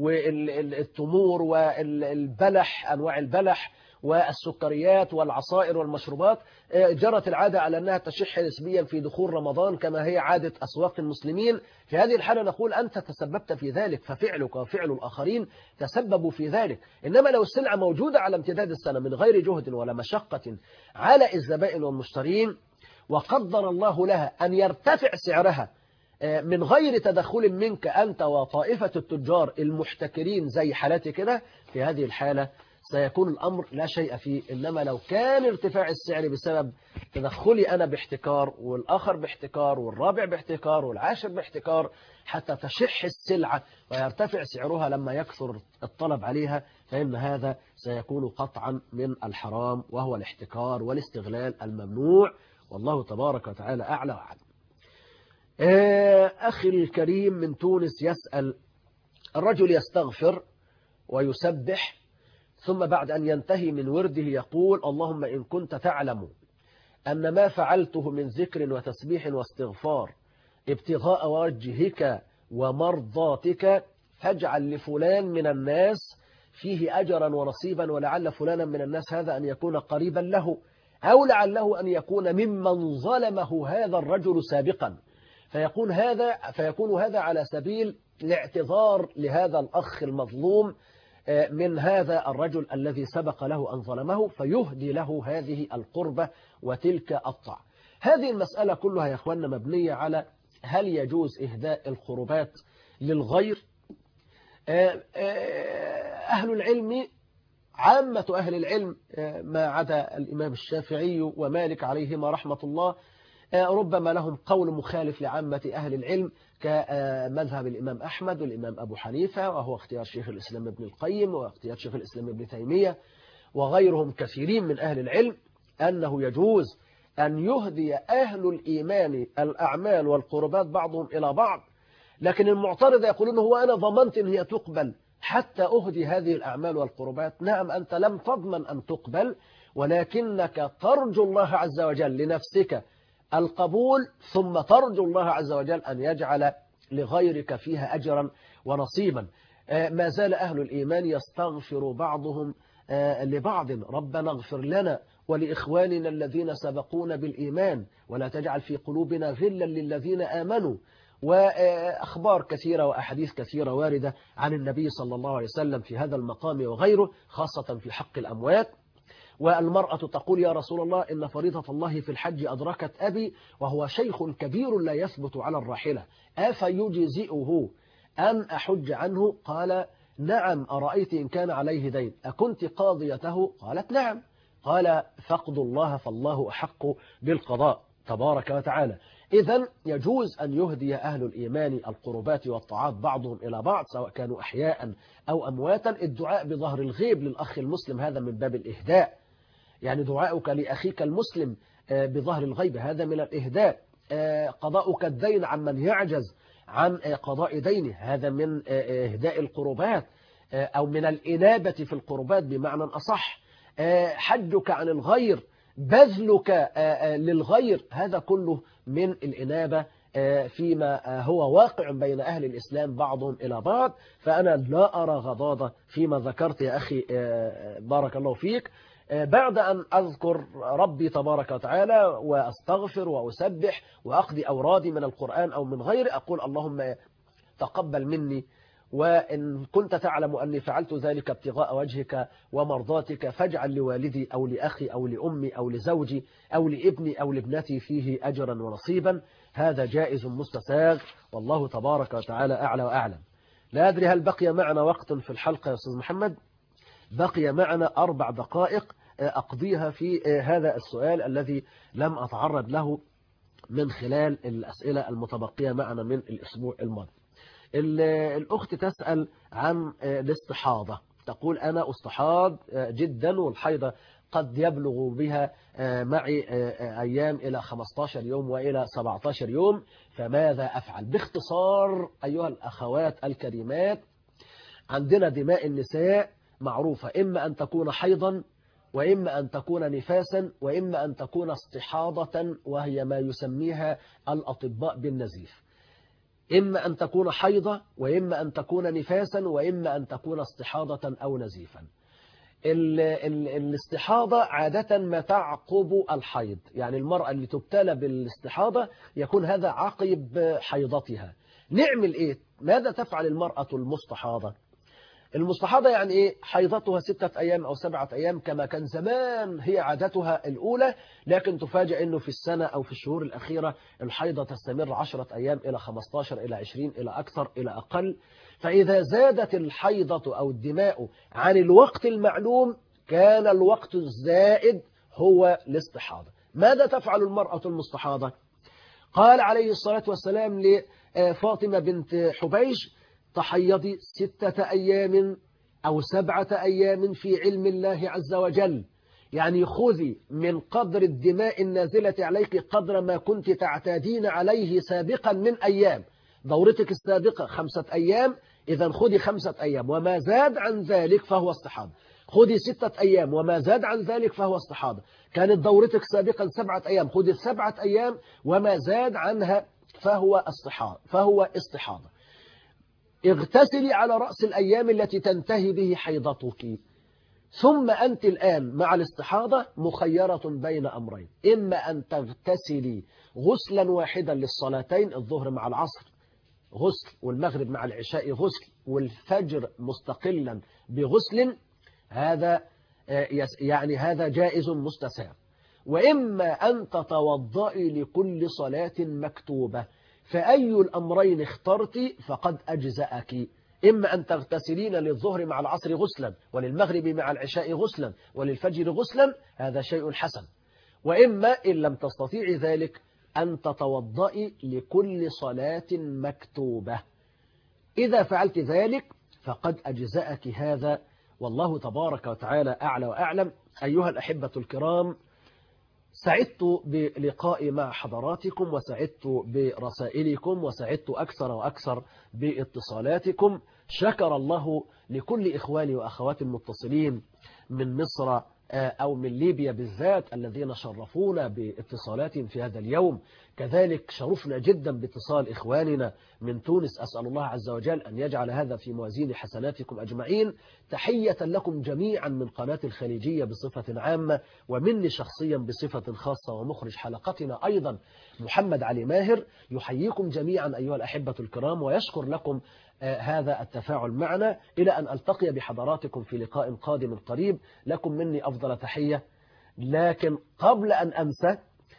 والتمور والبلح، أنواع البلح والسكريات والعصائر والمشروبات جرت العادة على أنها تشح نسبيا في دخول رمضان كما هي عادة أسواق المسلمين. في هذه الحالة نقول أنت تسببت في ذلك، ففعلك وفعل الآخرين تسببوا في ذلك. إنما لو السلعة موجودة على امتداد السنة من غير جهد ولا مشقة على الزبائن والمشترين، وقدر الله لها أن يرتفع سعرها من غير تدخل منك أنت وطائفة التجار المحتكرين زي حالاتي كده، في هذه الحالة سيكون الأمر لا شيء فيه. إنما لو كان ارتفاع السعر بسبب تدخلي أنا باحتكار والآخر باحتكار والرابع باحتكار والعاشر باحتكار حتى تشح السلعة ويرتفع سعرها لما يكثر الطلب عليها، فإن هذا سيكون قطعا من الحرام، وهو الاحتكار والاستغلال الممنوع، والله تبارك وتعالى أعلى وأعلم. أخي الكريم من تونس يسأل: الرجل يستغفر ويسبح ثم بعد أن ينتهي من ورده يقول: اللهم إن كنت تعلم أن ما فعلته من ذكر وتسبيح واستغفار ابتغاء وجهك ومرضاتك فاجعل لفلان من الناس فيه أجرا ونصيبا، ولعل فلانا من الناس هذا أن يكون قريبا له، أو لعله أن يكون ممن ظلمه هذا الرجل سابقا، فيكون هذا على سبيل الاعتذار لهذا الأخ المظلوم من هذا الرجل الذي سبق له أن ظلمه، فيهدي له هذه القربة وتلك الطاعة. هذه المسألة كلها يا أخواننا مبنية على هل يجوز إهداء القربات للغير. أهل العلم، عامة أهل العلم ما عدا الإمام الشافعي ومالك عليهما رحمة الله، ربما لهم قول مخالف لعامة أهل العلم كمذهب الإمام أحمد والإمام أبو حنيفة، وهو اختيار شيخ الإسلام ابن القيم واختيار شيخ الإسلام ابن تيمية وغيرهم كثيرين من أهل العلم، أنه يجوز أن يهدي أهل الإيمان الأعمال والقربات بعضهم إلى بعض. لكن المعترض يقولون: هو أنا ضمنت أن هي تقبل حتى أهدي هذه الأعمال والقربات؟ نعم، أنت لم تضمن أن تقبل، ولكنك ترجو الله عز وجل لنفسك القبول، ثم ترجو الله عز وجل أن يجعل لغيرك فيها أجرا ونصيبا. ما زال أهل الإيمان يستغفر بعضهم لبعض: ربنا اغفر لنا ولإخواننا الذين سبقونا بالإيمان ولا تجعل في قلوبنا غلا للذين آمنوا. وأخبار كثيرة وأحاديث كثيرة واردة عن النبي صلى الله عليه وسلم في هذا المقام وغيره، خاصة في حق الأموات. والمرأة تقول: يا رسول الله، إن فريضة الله في الحج أدركت أبي وهو شيخ كبير لا يثبت على الراحلة، أفيجزئه أن أحج عنه؟ قال: نعم، أرأيت إن كان عليه دين أكنت قاضيته؟ قالت: نعم. قال: فاقضوا الله فالله أحق بالقضاء تبارك وتعالى. إذن يجوز أن يهدي أهل الإيمان القربات والطاعات بعضهم إلى بعض سواء كانوا أحياء أو أمواتا. الدعاء بظهر الغيب للأخ المسلم هذا من باب الإهداء، يعني دعاؤك لأخيك المسلم بظهر الغيب هذا من الإهداء. قضاؤك الدين عمن يعجز عن قضاء دينه هذا من إهداء القربات أو من الإنابة في القربات بمعنى أصح. حجك عن الغير، بذلك للغير، هذا كله من الإنابة فيما هو واقع بين أهل الإسلام بعضهم إلى بعض. فأنا لا أرى غضاضة فيما ذكرت يا أخي، بارك الله فيك. بعد أن أذكر ربي تبارك وتعالى وأستغفر وأسبح وأقضي أورادي من القرآن أو من غيره، أقول اللهم تقبل مني، وإن كنت تعلم أني فعلت ذلك ابتغاء وجهك ومرضاتك فاجعل لوالدي أو لأخي أو لأمي أو لزوجي أو لابني أو لابنتي فيه أجرا ونصيبا. هذا جائز مستساغ، والله تبارك وتعالى أعلى وأعلم. لا أدري هل بقي معنا وقت في الحلقة يا أستاذ محمد؟ بقي معنا 4 دقائق أقضيها في هذا السؤال الذي لم أتعرض له من خلال الأسئلة المتبقية معنا من الأسبوع الماضي. الأخت تسأل عن الاستحاضة، تقول أنا أستحاض جدا والحيضة قد يبلغ بها معي أيام إلى 15 يوم وإلى 17 يوم، فماذا أفعل؟ باختصار أيها الأخوات الكريمات، عندنا دماء النساء معروفة، إما أن تكون حيضا وإما أن تكون نفاسا وإما أن تكون استحاضة، وهي ما يسميها الأطباء بالنزيف. إما أن تكون حيضة وإما أن تكون نفاسا وإما أن تكون استحاضة أو نزيفا. الاستحاضة عادة ما تعقب الحيض، يعني المرأة اللي تبتلى بالاستحاضة يكون هذا عقب حيضتها. نعمل إيه؟ ماذا تفعل المرأة المستحاضة؟ المستحاضة يعني إيه؟ حيضتها 6 أيام أو 7 أيام كما كان زمان هي عادتها الأولى، لكن تفاجأ أنه في السنة أو في الشهور الأخيرة الحيضة تستمر 10 أيام إلى 15 إلى 20 إلى أكثر إلى أقل. فإذا زادت الحيضة أو الدماء عن الوقت المعلوم كان الوقت الزائد هو الاستحاضة. ماذا تفعل المرأة المستحاضة؟ قال عليه الصلاة والسلام لفاطمة بنت حبيش: تحيضي 6 أيام أو 7 أيام في علم الله عز وجل، يعني خذي من قدر الدماء النازلة عليك قدر ما كنت تعتادين عليه سابقا من أيام. دورتك السابقة 5 أيام، إذا خذي 5 أيام وما زاد عن ذلك فهو استحاضة. خذي 6 أيام وما زاد عن ذلك فهو استحاضة. كانت دورتك سابقا 7 أيام، خذي 7 أيام وما زاد عنها فهو استحاضة. اغتسلي على رأس الأيام التي تنتهي به حيضتك. ثم أنت الآن مع الاستحاضة مخيرة بين أمرين: إما أن تغتسلي غسلا واحدا للصلاتين، الظهر مع العصر غسل والمغرب مع العشاء غسل والفجر مستقلا بغسل، هذا يعني هذا جائز مستساغ. وإما أن تتوضئي لكل صلاة مكتوبة، فأي الأمرين اخترت فقد أجزأك. إما أن تغتسلين للظهر مع العصر غسلا وللمغرب مع العشاء غسلا وللفجر غسلا، هذا شيء حسن. وإما إن لم تستطيعي ذلك أن تتوضئي لكل صلاة مكتوبة. إذا فعلت ذلك فقد أجزأك هذا، والله تبارك وتعالى أعلى وأعلم. أيها الأحبة الكرام، سعدت بلقائي مع حضراتكم وسعدت برسائلكم وسعدت أكثر وأكثر باتصالاتكم. شكر الله لكل إخواني وأخواتي المتصلين من مصر أو من ليبيا بالذات الذين شرفونا باتصالاتهم في هذا اليوم. كذلك شرفنا جدا باتصال إخواننا من تونس، أسأل الله عز وجل أن يجعل هذا في موازين حسناتكم أجمعين. تحية لكم جميعا من قناة الخليجية بصفة عامة، ومني شخصيا بصفة خاصة، ومخرج حلقتنا أيضا محمد علي ماهر يحييكم جميعا أيها الأحبة الكرام، ويشكر لكم هذا التفاعل معنا. إلى أن ألتقي بحضراتكم في لقاء قادم قريب، لكم مني أفضل تحية. لكن قبل أن أنسى،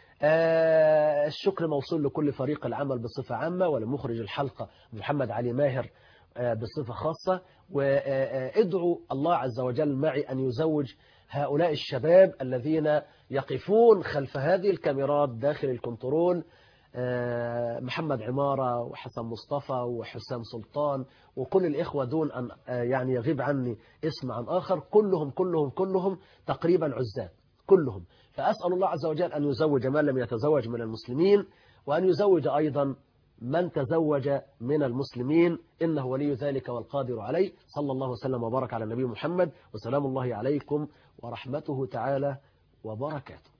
الشكر موصول لكل فريق العمل بصفة عامة، ولمخرج الحلقة محمد علي ماهر بصفة خاصة. وادعوا الله عز وجل معي أن يزوج هؤلاء الشباب الذين يقفون خلف هذه الكاميرات داخل الكنترول، محمد عمارة وحسن مصطفى وحسام سلطان وكل الإخوة دون أن يعني يغيب عني اسم عن آخر، كلهم تقريبا عزاب، كلهم. فأسأل الله عز وجل أن يزوج من لم يتزوج من المسلمين، وأن يزوج أيضا من تزوج من المسلمين، إنه ولي ذلك والقادر عليه. صلى الله وسلم وبارك على النبي محمد، وسلام الله عليكم ورحمته تعالى وبركاته.